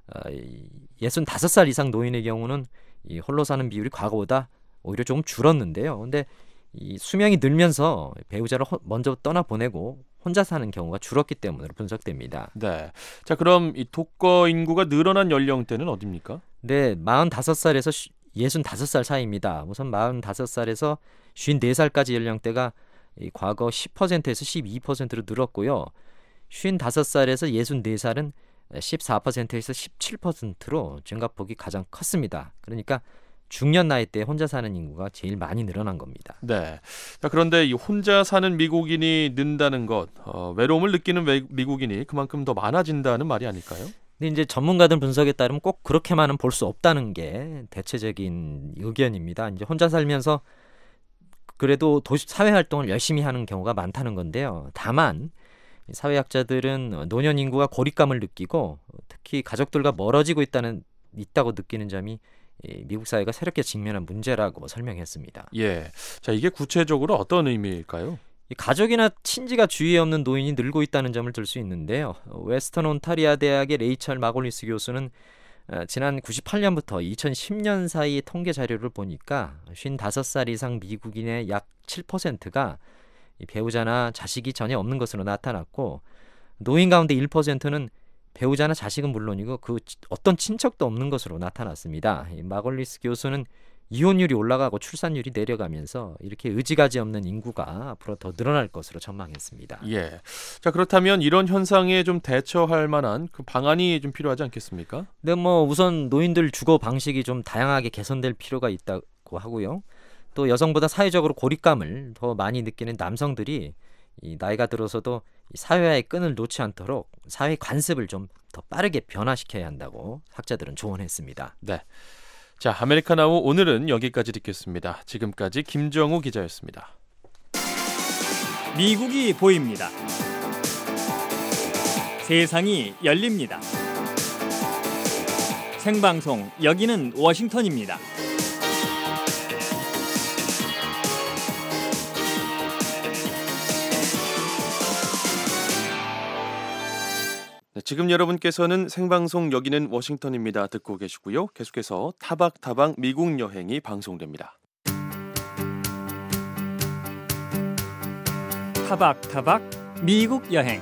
Speaker 8: 65살 이상 노인의 경우는 이 홀로 사는 비율이 과거보다 오히려 조금 줄었는데요. 근데 이 수명이 늘면서 배우자를 먼저 떠나보내고 혼자 사는 경우가 줄었기 때문으로 분석됩니다.
Speaker 4: 네. 자, 그럼 이 독거 인구가 늘어난 연령대는 어디입니까?
Speaker 8: 네, 45살에서 65살 사이입니다. 우선 45살에서 54살까지 연령대가 과거 10%에서 12%로 늘었고요. 55살에서 64살은 14%에서 17%로 증가폭이 가장 컸습니다. 그러니까 중년 나이대에 혼자 사는 인구가 제일 많이 늘어난 겁니다.
Speaker 4: 네. 자, 그런데 이 혼자 사는 미국인이 는다는 것, 외로움을 느끼는 미국인이 그만큼 더 많아진다는 말이 아닐까요?
Speaker 8: 근데 이제 전문가들 분석에 따르면 꼭 그렇게만은 볼 수 없다는 게 대체적인 의견입니다. 이제 혼자 살면서 그래도 사회 활동을 열심히 하는 경우가 많다는 건데요. 다만 사회학자들은 노년 인구가 고립감을 느끼고 특히 가족들과 멀어지고 있다고 느끼는 점이 미국 사회가 새롭게 직면한 문제라고 설명했습니다.
Speaker 4: 예. 자, 이게 구체적으로 어떤 의미일까요?
Speaker 8: 이 가족이나 친지가 주위에 없는 노인이 늘고 있다는 점을 들 수 있는데요. 웨스턴 온타리아 대학의 레이첼 마골리스 교수는 지난 98년부터 2010년 사이 통계 자료를 보니까 55살 이상 미국인의 약 7%가 배우자나 자식이 전혀 없는 것으로 나타났고 노인 가운데 1%는 배우자나 자식은 물론이고 그 어떤 친척도 없는 것으로 나타났습니다. 마골리스 교수는 이혼율이 올라가고 출산율이 내려가면서 이렇게 의지가지 없는 인구가 앞으로 더 늘어날 것으로 전망했습니다.
Speaker 4: 예. 자, 그렇다면 이런 현상에 좀 대처할 만한 그 방안이 좀 필요하지 않겠습니까?
Speaker 8: 네, 우선 노인들 주거 방식이 좀 다양하게 개선될 필요가 있다고 하고요. 또 여성보다 사회적으로 고립감을 더 많이 느끼는 남성들이 이 나이가 들어서도 사회와의 끈을 놓지 않도록 사회 관습을 좀 더 빠르게 변화시켜야 한다고 학자들은 조언했습니다.
Speaker 4: 네. 자, 아메리카나우 오늘은 여기까지 듣겠습니다. 지금까지 김정우 기자였습니다.
Speaker 6: 미국이 보입니다. 세상이 열립니다. 생방송 여기는 워싱턴입니다.
Speaker 4: 네, 지금 여러분께서는 생방송 여기는 워싱턴입니다 듣고 계시고요. 계속해서 타박타박 미국 여행이 방송됩니다.
Speaker 6: 타박타박 미국 여행.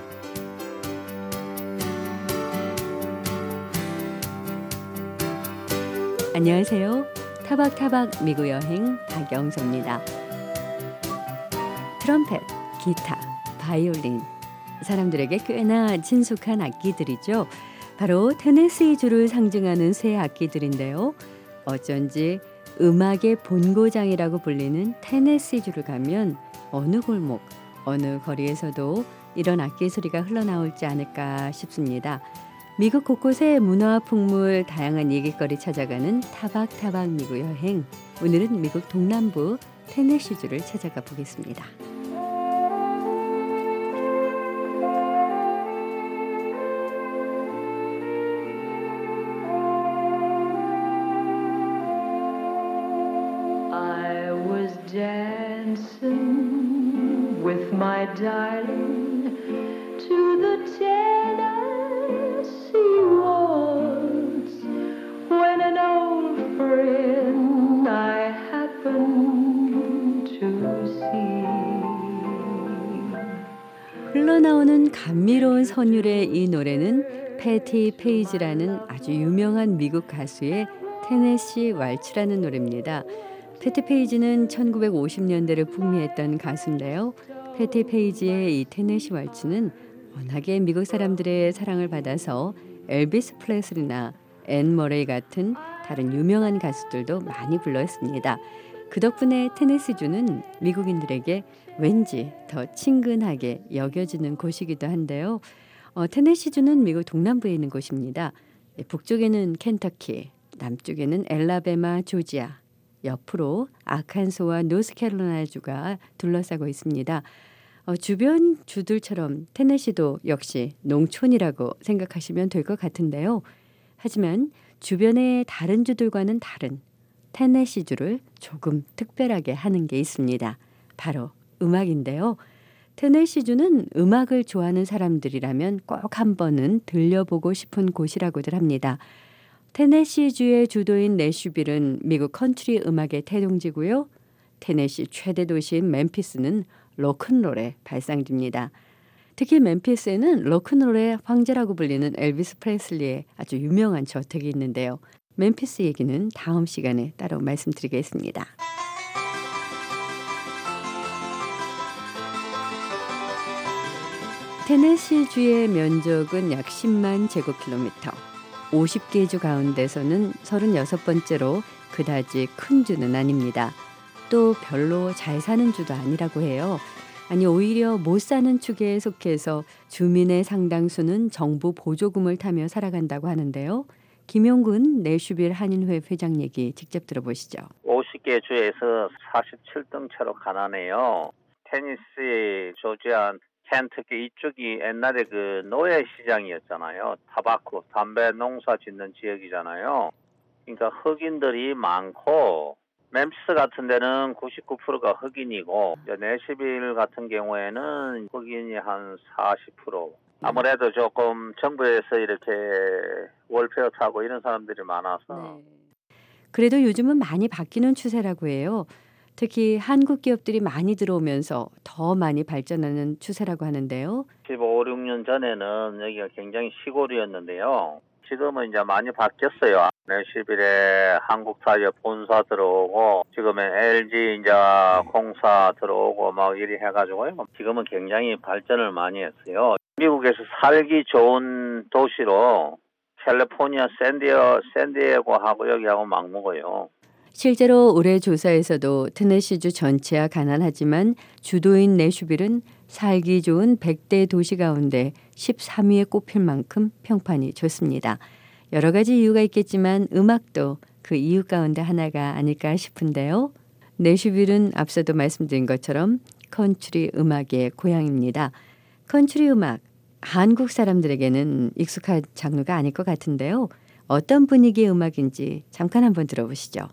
Speaker 10: 안녕하세요. 타박타박 미국 여행 박영서입니다. 트럼펫, 기타, 바이올린, 사람들에게 꽤나 친숙한 악기들이죠. 바로 테네시주를 상징하는 새 악기들인데요. 어쩐지 음악의 본고장이라고 불리는 테네시주를 가면 어느 골목, 어느 거리에서도 이런 악기 소리가 흘러나올지 않을까 싶습니다. 미국 곳곳의 문화, 풍물, 다양한 얘기거리 찾아가는 타박타박 미국 여행. 오늘은 미국 동남부 테네시주를 찾아가 보겠습니다.
Speaker 11: I was dancing with my darling to the Tennessee waltz when an old friend I happened to see.
Speaker 10: 흘러나오는 감미로운 선율의 이 노래는 패티 페이지라는 아주 유명한 미국 가수의 테네시 왈츠라는 노래입니다. 패티 페이지는 1950년대를 풍미했던 가수인데요. 패티 페이지의 이 테네시 왈츠는 워낙에 미국 사람들의 사랑을 받아서 엘비스 프레슬리나 앤 머레이 같은 다른 유명한 가수들도 많이 불렀습니다. 그 덕분에 테네시주는 미국인들에게 왠지 더 친근하게 여겨지는 곳이기도 한데요. 테네시주는 미국 동남부에 있는 곳입니다. 북쪽에는 켄터키, 남쪽에는 엘라베마, 조지아, 옆으로 아칸소와 노스캐롤라이나주가 둘러싸고 있습니다. 주변 주들처럼 테네시도 역시 농촌이라고 생각하시면 될 것 같은데요. 하지만 주변의 다른 주들과는 다른 테네시주를 조금 특별하게 하는 게 있습니다. 바로 음악인데요. 테네시주는 음악을 좋아하는 사람들이라면 꼭 한 번은 들려보고 싶은 곳이라고들 합니다. 테네시주의 주도인 내슈빌은 미국 컨트리 음악의 태동지고요. 테네시 최대 도시인 멤피스는 로큰롤의 발상지입니다. 특히 멤피스에는 로큰롤의 황제라고 불리는 엘비스 프레슬리의 아주 유명한 저택이 있는데요. 멤피스 얘기는 다음 시간에 따로 말씀드리겠습니다. 테네시주의 면적은 약 10만 제곱킬로미터. 50개 주 가운데서는 36번째로 그다지 큰 주는 아닙니다. 또 별로 잘 사는 주도 아니라고 해요. 아니 오히려 못 사는 축에 속해서 주민의 상당수는 정부 보조금을 타며 살아간다고 하는데요. 김용근 내슈빌 한인회 회장 얘기 직접 들어보시죠.
Speaker 12: 50개 주에서 47등 채로 가난해요. 테니시, 조지아, 켄터키 이쪽이 옛날에 그 노예 시장이었잖아요. 타바코, 담배 농사 짓는 지역이잖아요. 그러니까 흑인들이 많고 멤피스 같은 데는 99%가 흑인이고 내시빌 같은 경우에는 흑인이 한 40%. 아무래도 조금 정부에서 이렇게 월페어 타고 이런 사람들이 많아서.
Speaker 10: 그래도 요즘은 많이 바뀌는 추세라고 해요. 특히 한국 기업들이 많이 들어오면서 더 많이 발전하는 추세라고 하는데요.
Speaker 12: 15, 16년 전에는 여기가 굉장히 시골이었는데요. 지금은 이제 많이 바뀌었어요. 내시빌에 한국타이어 본사 들어오고 지금은 LG 이제 공사 들어오고 막 이리 해가지고요. 지금은 굉장히 발전을 많이 했어요. 미국에서 살기 좋은 도시로 캘리포니아 샌디에고하고 여기하고 막먹어요.
Speaker 10: 실제로 올해 조사에서도 테네시주 전체가 가난하지만 주도인 내슈빌은 살기 좋은 100대 도시 가운데 13위에 꼽힐 만큼 평판이 좋습니다. 여러 가지 이유가 있겠지만 음악도 그 이유 가운데 하나가 아닐까 싶은데요. 내슈빌은 앞서도 말씀드린 것처럼 컨트리 음악의 고향입니다. 컨트리 음악, 한국 사람들에게는 익숙한 장르가 아닐 것 같은데요. 어떤 분위기의 음악인지 잠깐 한번 들어보시죠.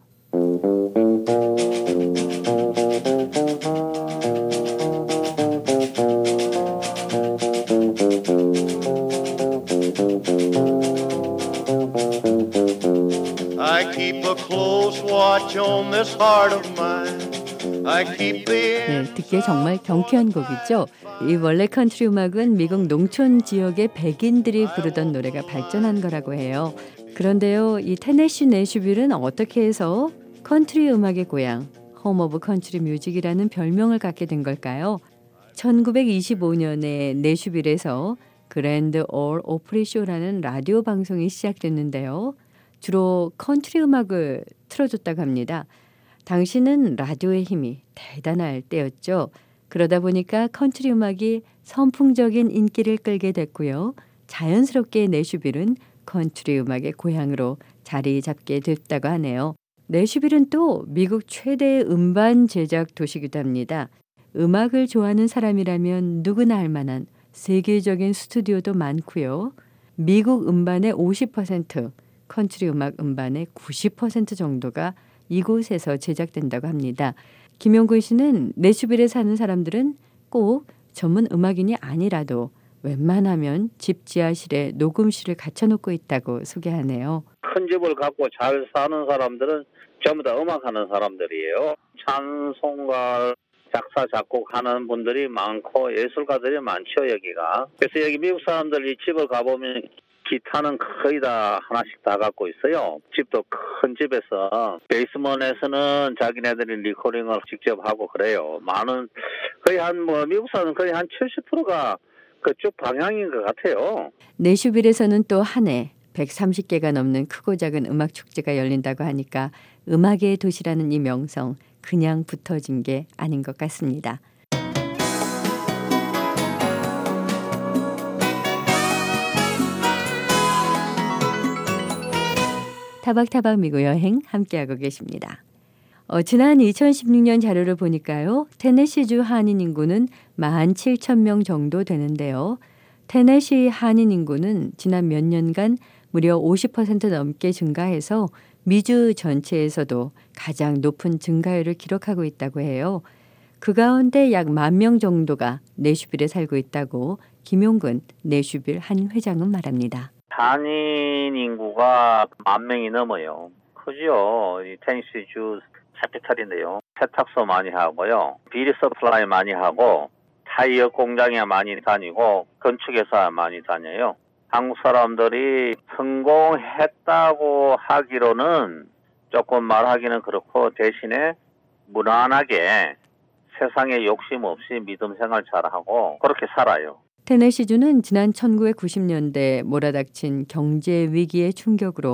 Speaker 13: I keep a close watch on this heart of mine. I keep the
Speaker 10: 네, 듣기에 정말 경쾌한 곡이죠. 이 원래 컨트리 음악은 미국 농촌 지역의 백인들이 부르던 노래가 발전한 거라고 해요. 그런데요, 이 테네시 내슈빌은 어떻게 해서 컨트리 음악의 고향, 홈 오브 컨트리 뮤직이라는 별명을 갖게 된 걸까요? 1925년에 내슈빌에서 그랜드 올 오프리 쇼라는 라디오 방송이 시작됐는데요. 주로 컨트리 음악을 틀어줬다고 합니다. 당시는 라디오의 힘이 대단할 때였죠. 그러다 보니까 컨트리 음악이 선풍적인 인기를 끌게 됐고요. 자연스럽게 내슈빌은 컨트리 음악의 고향으로 자리 잡게 됐다고 하네요. 내슈빌은 또 미국 최대의 음반 제작 도시이기도 합니다. 음악을 좋아하는 사람이라면 누구나 할 만한 세계적인 스튜디오도 많고요. 미국 음반의 50%, 컨트리 음악 음반의 90% 정도가 이곳에서 제작된다고 합니다. 김용근 씨는 내슈빌에 사는 사람들은 꼭 전문 음악인이 아니라도 웬만하면 집 지하실에 녹음실을 갖춰놓고 있다고 소개하네요.
Speaker 12: 큰 집을 갖고 잘 사는 사람들은 전부 다 음악하는 사람들이에요. 찬송가, 작사, 작곡하는 분들이 많고 예술가들이 많죠, 여기가. 그래서 여기 미국 사람들이 집을 가보면 기타는 거의 다 하나씩 다 갖고 있어요. 집도 큰 집에서 베이스먼에서는 자기네들이 리코딩을 직접 하고 그래요. 거의 미국 사람은 거의 한 70%가 그쪽 방향인 것 같아요.
Speaker 10: 내슈빌에서는 또 한 해 130개가 넘는 크고 작은 음악 축제가 열린다고 하니까 음악의 도시라는 이 명성 그냥 붙어진 게 아닌 것 같습니다. 타박타박 미국 여행 함께하고 계십니다. 지난 2016년 자료를 보니까요. 테네시주 한인 인구는 17,000명 정도 되는데요. 테네시 한인 인구는 지난 몇 년간 무려 50% 넘게 증가해서 미주 전체에서도 가장 높은 증가율을 기록하고 있다고 해요. 그 가운데 약 10,000명 정도가 내슈빌에 살고 있다고 김용근 내슈빌 한인 회장은 말합니다.
Speaker 12: 한인 인구가 10,000명이 넘어요. 크죠. 이 테네시주 캐피탈인데요. 세탁소 많이 하고요. 비리 서플라이 많이 하고 타이어 공장에 많이 다니고 건축회사 많이 다녀요. 한국 사람들이 성공했다고 하기로는 조금 말하기는 그렇고 대신에 무난하게 세상에 욕심 없이 믿음 생활 잘하고 그렇게 살아요.
Speaker 10: 테네시주는 지난 1990년대 몰아닥친 경제 위기의 충격으로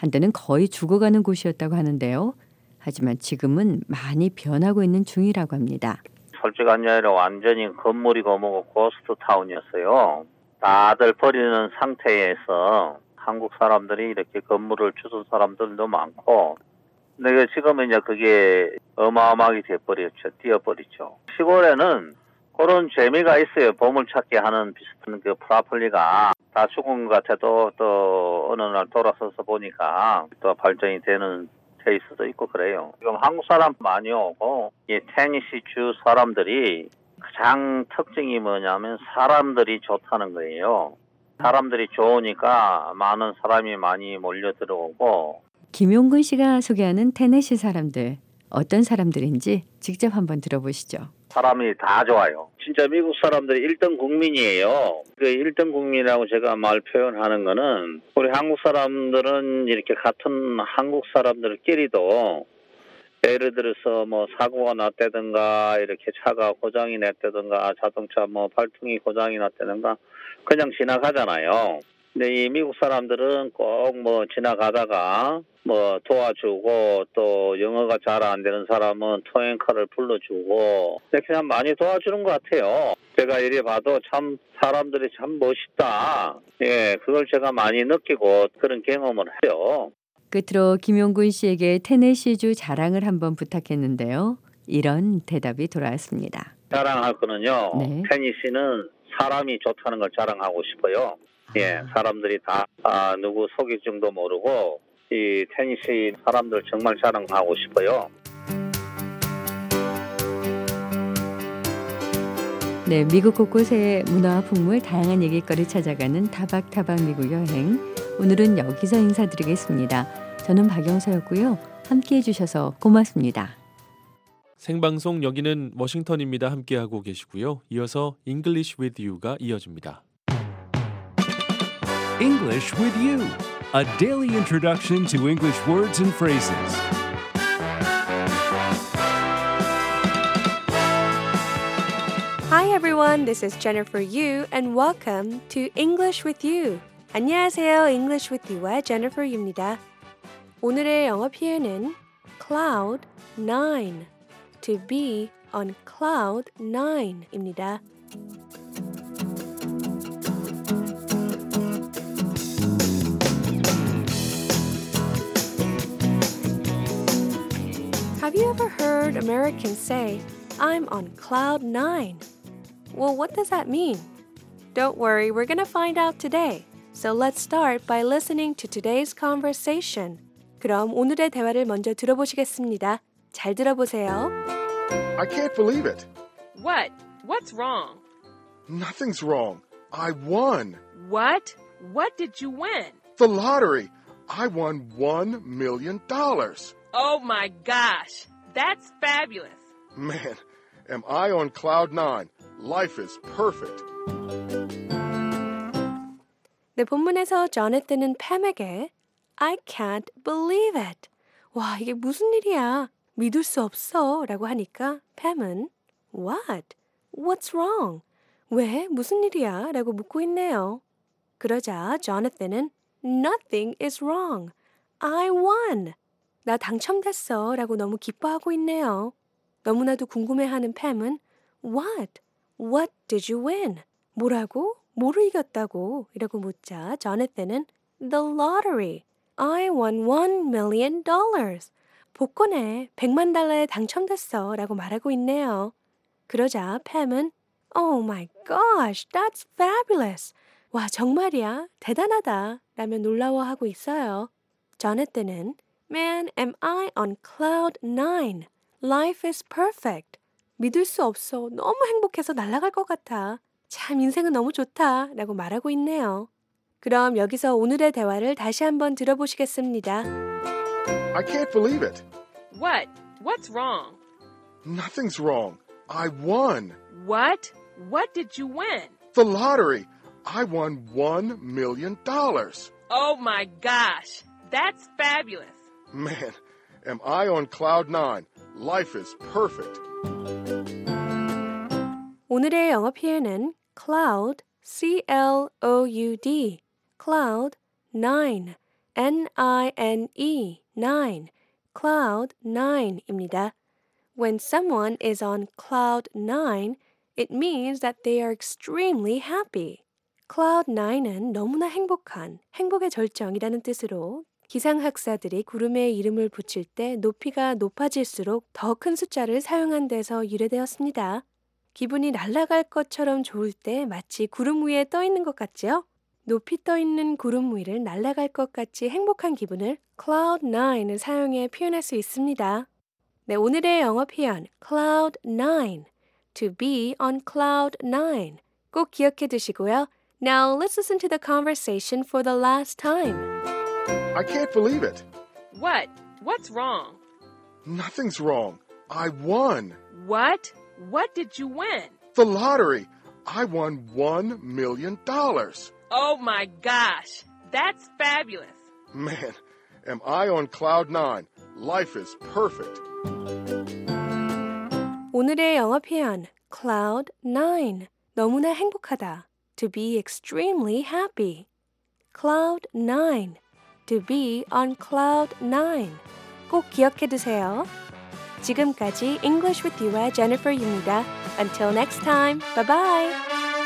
Speaker 10: 한때는 거의 죽어가는 곳이었다고 하는데요. 하지만 지금은 많이 변하고 있는 중이라고 합니다.
Speaker 12: 솔직한 이야기로 완전히 건물이 거무고 고스트 타운이었어요. 다들 버리는 상태에서 한국 사람들이 이렇게 건물을 주는 사람들도 많고, 근데 지금은 이제 그게 어마어마하게 돼버렸죠. 뛰어버리죠. 시골에는 그런 재미가 있어요. 보물찾기 하는 비슷한 그 프라플리가 다 죽은 것 같아도 또 어느 날 돌아서서 보니까 또 발전이 되는 케이스도 있고 그래요. 지금 한국 사람 많이 오고, 이 테니시 주 사람들이 가장 특징이 뭐냐면 사람들이 좋다는 거예요. 사람들이 좋으니까 많은 사람이 많이 몰려 들어오고.
Speaker 10: 김용근 씨가 소개하는 테네시 사람들, 어떤 사람들인지 직접 한번 들어보시죠.
Speaker 12: 사람이 다 좋아요. 진짜 미국 사람들이 1등 국민이에요. 그 1등 국민이라고 제가 말 표현하는 거는, 우리 한국 사람들은 이렇게 같은 한국 사람들끼리도 예를 들어서 뭐 사고가 났다든가, 이렇게 차가 고장이 났다든가, 자동차 뭐 발등이 고장이 났다든가 그냥 지나가잖아요. 근데 이 미국 사람들은 꼭 뭐 지나가다가 뭐 도와주고, 또 영어가 잘 안 되는 사람은 토행카를 불러주고, 이렇게 참 많이 도와주는 것 같아요. 제가 이래 봐도 참 사람들이 참 멋있다. 예, 그걸 제가 많이 느끼고 그런 경험을 해요.
Speaker 10: 끝으로 김용근 씨에게 테네시주 자랑을 한번 부탁했는데요. 이런 대답이 돌아왔습니다.
Speaker 12: 자랑할 거는요.
Speaker 10: 네.
Speaker 12: 테니시는 사람이 좋다는 걸 자랑하고 싶어요. 예, 사람들이 다 누구 속일증도 모르고 이 테니시 사람들 정말 자랑하고 싶어요.
Speaker 10: 네, 미국 곳곳의 문화와 풍물, 다양한 얘기거리 찾아가는 타박타박 미국 여행. 오늘은 여기서 인사드리겠습니다. 저는 박영서였고요. 함께해 주셔서 고맙습니다.
Speaker 4: 생방송 여기는 워싱턴입니다. 함께하고 계시고요. 이어서 English with You가 이어집니다.
Speaker 14: English with You, a daily introduction to English words and phrases.
Speaker 15: Hi everyone, this is Jennifer Yu and welcome to English with You. 안녕하세요, English with You의 Jennifer Yu입니다. 오늘의 영어 표현은 cloud 9, to be on cloud 9입니다. Have you ever heard Americans say, I'm on cloud 9? Well, what does that mean? Don't worry, we're going to find out today. So let's start by listening to today's conversation. 그럼 오늘의 대화를 먼저 들어보시겠습니다. 잘 들어보세요.
Speaker 16: I can't believe it.
Speaker 17: What? What's wrong?
Speaker 16: Nothing's wrong. I won.
Speaker 17: What? What did you win?
Speaker 16: The lottery. I won $1 million.
Speaker 17: Oh my gosh. That's fabulous.
Speaker 16: Man, am I on cloud 9. Life is perfect.
Speaker 15: 네, 본문에서 조나단은 팸에게 I can't believe it. 와, 이게 무슨 일이야? 믿을 수 없어 라고 하니까 팸은 What? What's wrong? 왜? 무슨 일이야? 라고 묻고 있네요. 그러자 조나단은 Nothing is wrong. I won. 나 당첨됐어 라고 너무 기뻐하고 있네요. 너무나도 궁금해하는 팸은 What? What did you win? 뭐라고? 뭐를 이겼다고? 이라고 묻자 조나단은 The lottery. I won $1 million. 복권에 $100만 당첨됐어 라고 말하고 있네요. 그러자 팸은 Oh my gosh, that's fabulous. 와, 정말이야? 대단하다. 라며 놀라워하고 있어요. 조나단은 Man, am I on cloud 9? Life is perfect. 믿을 수 없어. 너무 행복해서 날아갈 것 같아. 참 인생은 너무 좋다. 라고 말하고 있네요. 그럼 여기서 오늘의 대화를 다시 한번 들어보시겠습니다.
Speaker 16: I can't believe it.
Speaker 17: What? What's wrong?
Speaker 16: Nothing's wrong. I won.
Speaker 17: What? What did you win?
Speaker 16: The lottery. I won $1 million.
Speaker 17: Oh my gosh. That's fabulous.
Speaker 16: Man, am I on cloud 9. Life is perfect.
Speaker 15: 오늘의 영어 표현은 cloud, C-L-O-U-D, cloud 9, N-I-N-E, nine, cloud nine입니다. When someone is on cloud nine, it means that they are extremely happy. cloud nine은 너무나 행복한, 행복의 절정이라는 뜻으로 기상학사들이 구름에 이름을 붙일 때 높이가 높아질수록 더 큰 숫자를 사용한 데서 유래되었습니다. 기분이 날아갈 것처럼 좋을 때 마치 구름 위에 떠 있는 것 같죠? 높이 떠 있는 구름 위를 날아갈 것 같이 행복한 기분을 cloud nine을 사용해 표현할 수 있습니다. 네, 오늘의 영어 표현 cloud nine, to be on cloud nine 꼭 기억해 두시고요. Now let's listen to the conversation for the last time.
Speaker 16: I can't believe it.
Speaker 17: What? What's wrong?
Speaker 16: Nothing's wrong. I won.
Speaker 17: What? What did you win?
Speaker 16: The lottery. I won $1 million.
Speaker 17: Oh my gosh, that's fabulous.
Speaker 16: Man, am I on cloud nine. Life is perfect.
Speaker 15: 오늘의 영어 표현 cloud nine, 너무나 행복하다. To be extremely happy. cloud nine, to be on cloud nine. 꼭 기억해 두세요. 지금까지 English with You의 Jennifer Yu입니다. Until next time, bye bye.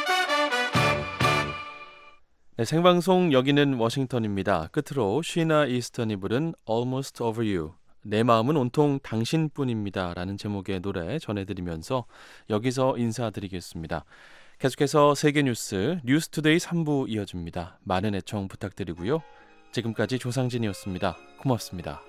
Speaker 4: 네, 생방송 여기는 워싱턴입니다. 끝으로 쉬나 이스턴이 부른 Almost Over You, 내 마음은 온통 당신뿐입니다 라는 제목의 노래 전해드리면서 여기서 인사드리겠습니다. 계속해서 세계뉴스 뉴스투데이 3부 이어집니다. 많은 애청 부탁드리고요. 지금까지 조상진이었습니다. 고맙습니다.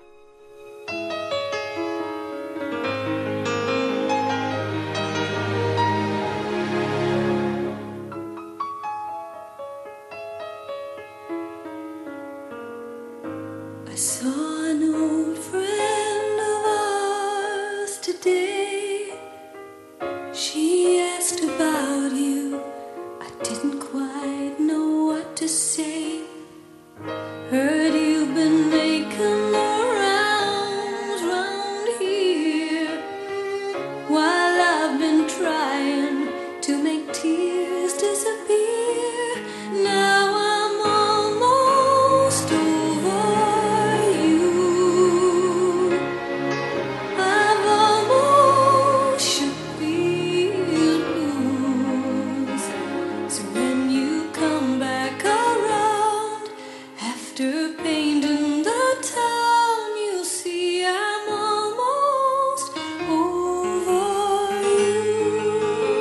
Speaker 5: I saw an old friend of ours today. She asked about you. I didn't quite know what to say. Heard you've been making the rounds round here, while I've been trying to make tears disappear. Now I'm almost over you. I've almost shook these blues. So when you come back around after painting the town, you'll see I'm almost over you.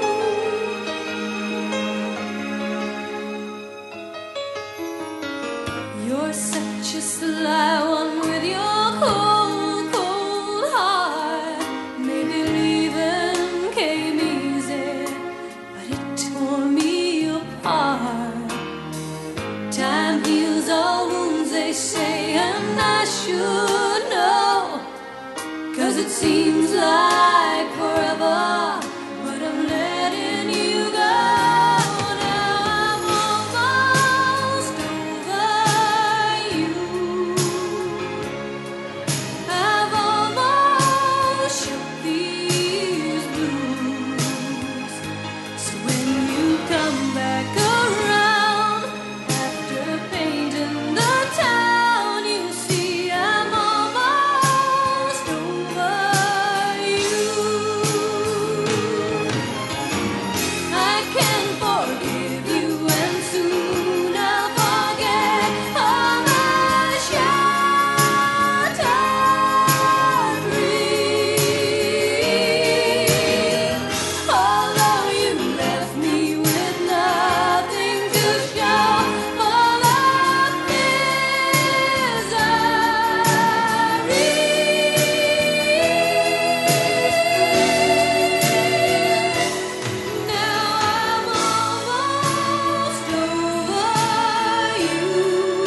Speaker 5: You're such a sly one with your cold, cold heart. Maybe leaving came easy, but it tore me apart. Time heals all wounds, they say, and I should know, 'cause it seems like forever, but I'm letting you go. Now I'm almost over you. I've almost shook these blues. So when you come back around after painting the town, you see I'm almost over you. I can forgive you, and soon I'll forget all my shattered dreams. Although you left me with nothing to show for the misery. Now I'm almost over you.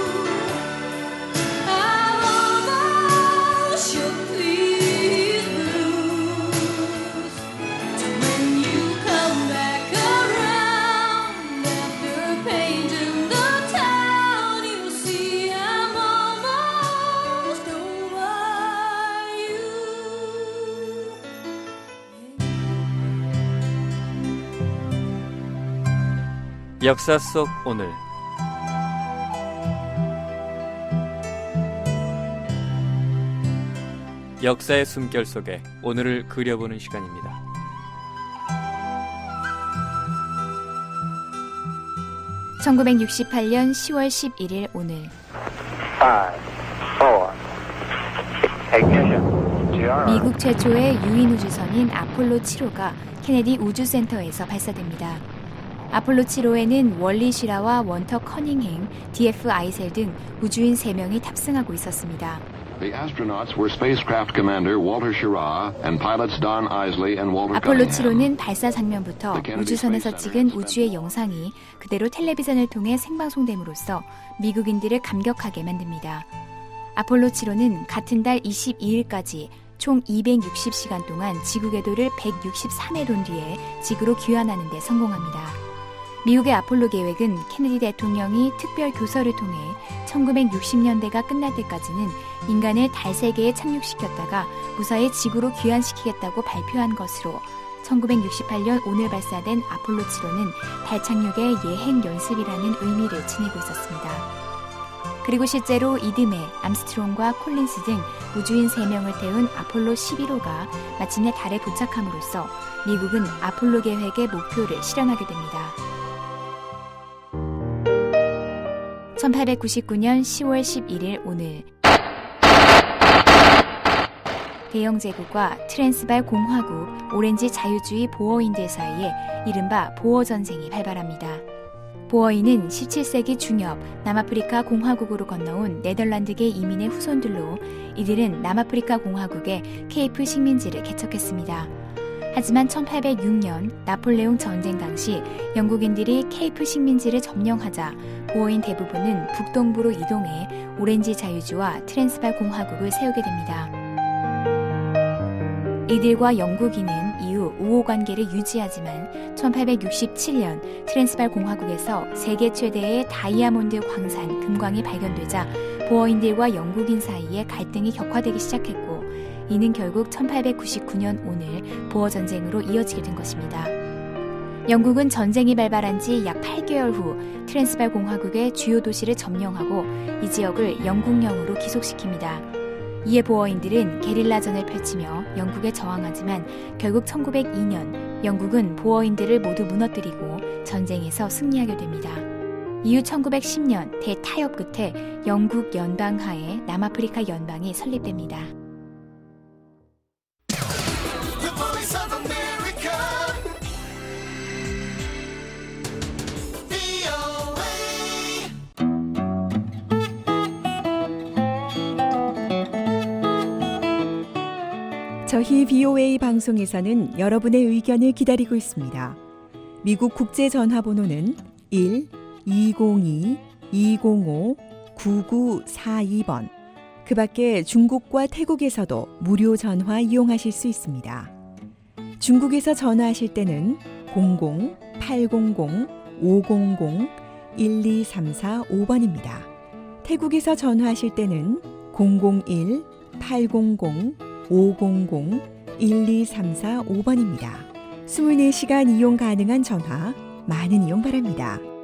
Speaker 5: I've almost shook these blues. So when you come back around after painting the town, you'll see I'm almost over you.
Speaker 6: 역사 속 오늘 역사의 숨결 속에 오늘을 그려보는 시간입니다.
Speaker 18: (1968년 10월 11일) 오늘
Speaker 12: 5, 4,
Speaker 18: 미국 최초의 유인 우주선인 아폴로 7호가 케네디 우주센터에서 발사됩니다. 아폴로 7호에는 월리 쉬라와 원터 커닝햄, D.F. 아이셀 등 우주인 3명이 탑승하고 있었습니다.
Speaker 19: The astronauts were spacecraft commander Walter Schirra and pilots Don Isley and Walter
Speaker 18: 아폴로
Speaker 19: Cunningham.
Speaker 18: 7호는 발사 장면부터 우주선에서 찍은 우주의 영상이 그대로 텔레비전을 통해 생방송됨으로써 미국인들을 감격하게 만듭니다. 아폴로 7호는 같은 달 22일까지 총 260시간 동안 지구 궤도를 163회 돈 뒤에 지구로 귀환하는 데 성공합니다. 미국의 아폴로 계획은 케네디 대통령이 특별 교서를 통해 1960년대가 끝날 때까지는 인간을 달 세계에 착륙시켰다가 무사히 지구로 귀환시키겠다고 발표한 것으로 1968년 오늘 발사된 아폴로 7호는 달 착륙의 예행 연습이라는 의미를 지니고 있었습니다. 그리고 실제로 이듬해 암스트롱과 콜린스 등 우주인 3명을 태운 아폴로 11호가 마침내 달에 도착함으로써 미국은 아폴로 계획의 목표를 실현하게 됩니다. 1899년 10월 11일 오늘 대영 제국과 트랜스발 공화국, 오렌지 자유주의 보어인들 사이에 이른바 보어 전쟁이 발발합니다. 보어인은 17세기 중엽 남아프리카 공화국으로 건너온 네덜란드계 이민의 후손들로 이들은 남아프리카 공화국의 케이프 식민지를 개척했습니다. 하지만 1806년 나폴레옹 전쟁 당시 영국인들이 케이프 식민지를 점령하자 보어인 대부분은 북동부로 이동해 오렌지 자유주와 트랜스발 공화국을 세우게 됩니다. 이들과 영국인은 이후 우호 관계를 유지하지만 1867년 트랜스발 공화국에서 세계 최대의 다이아몬드 광산 금광이 발견되자 보어인들과 영국인 사이에 갈등이 격화되기 시작했고 이는 결국 1899년 오늘 보어 전쟁으로 이어지게 된 것입니다. 영국은 전쟁이 발발한 지 약 8개월 후 트랜스발 공화국의 주요 도시를 점령하고 이 지역을 영국령으로 기속시킵니다. 이에 보어인들은 게릴라전을 펼치며 영국에 저항하지만 결국 1902년 영국은 보어인들을 모두 무너뜨리고 전쟁에서 승리하게 됩니다. 이후 1910년 대타협 끝에 영국 연방 하에 남아프리카 연방이 설립됩니다.
Speaker 20: 저희 BOA 방송에서는 여러분의 의견을 기다리고 있습니다. 미국 국제전화번호는 1-202-205-9942번. 그 밖에 중국과 태국에서도 무료 전화 이용하실 수 있습니다. 중국에서 전화하실 때는 00-800-500-12345번입니다. 태국에서 전화하실 때는 001-800-500-12345번입니다. 24시간 이용 가능한 전화 많은 이용 바랍니다.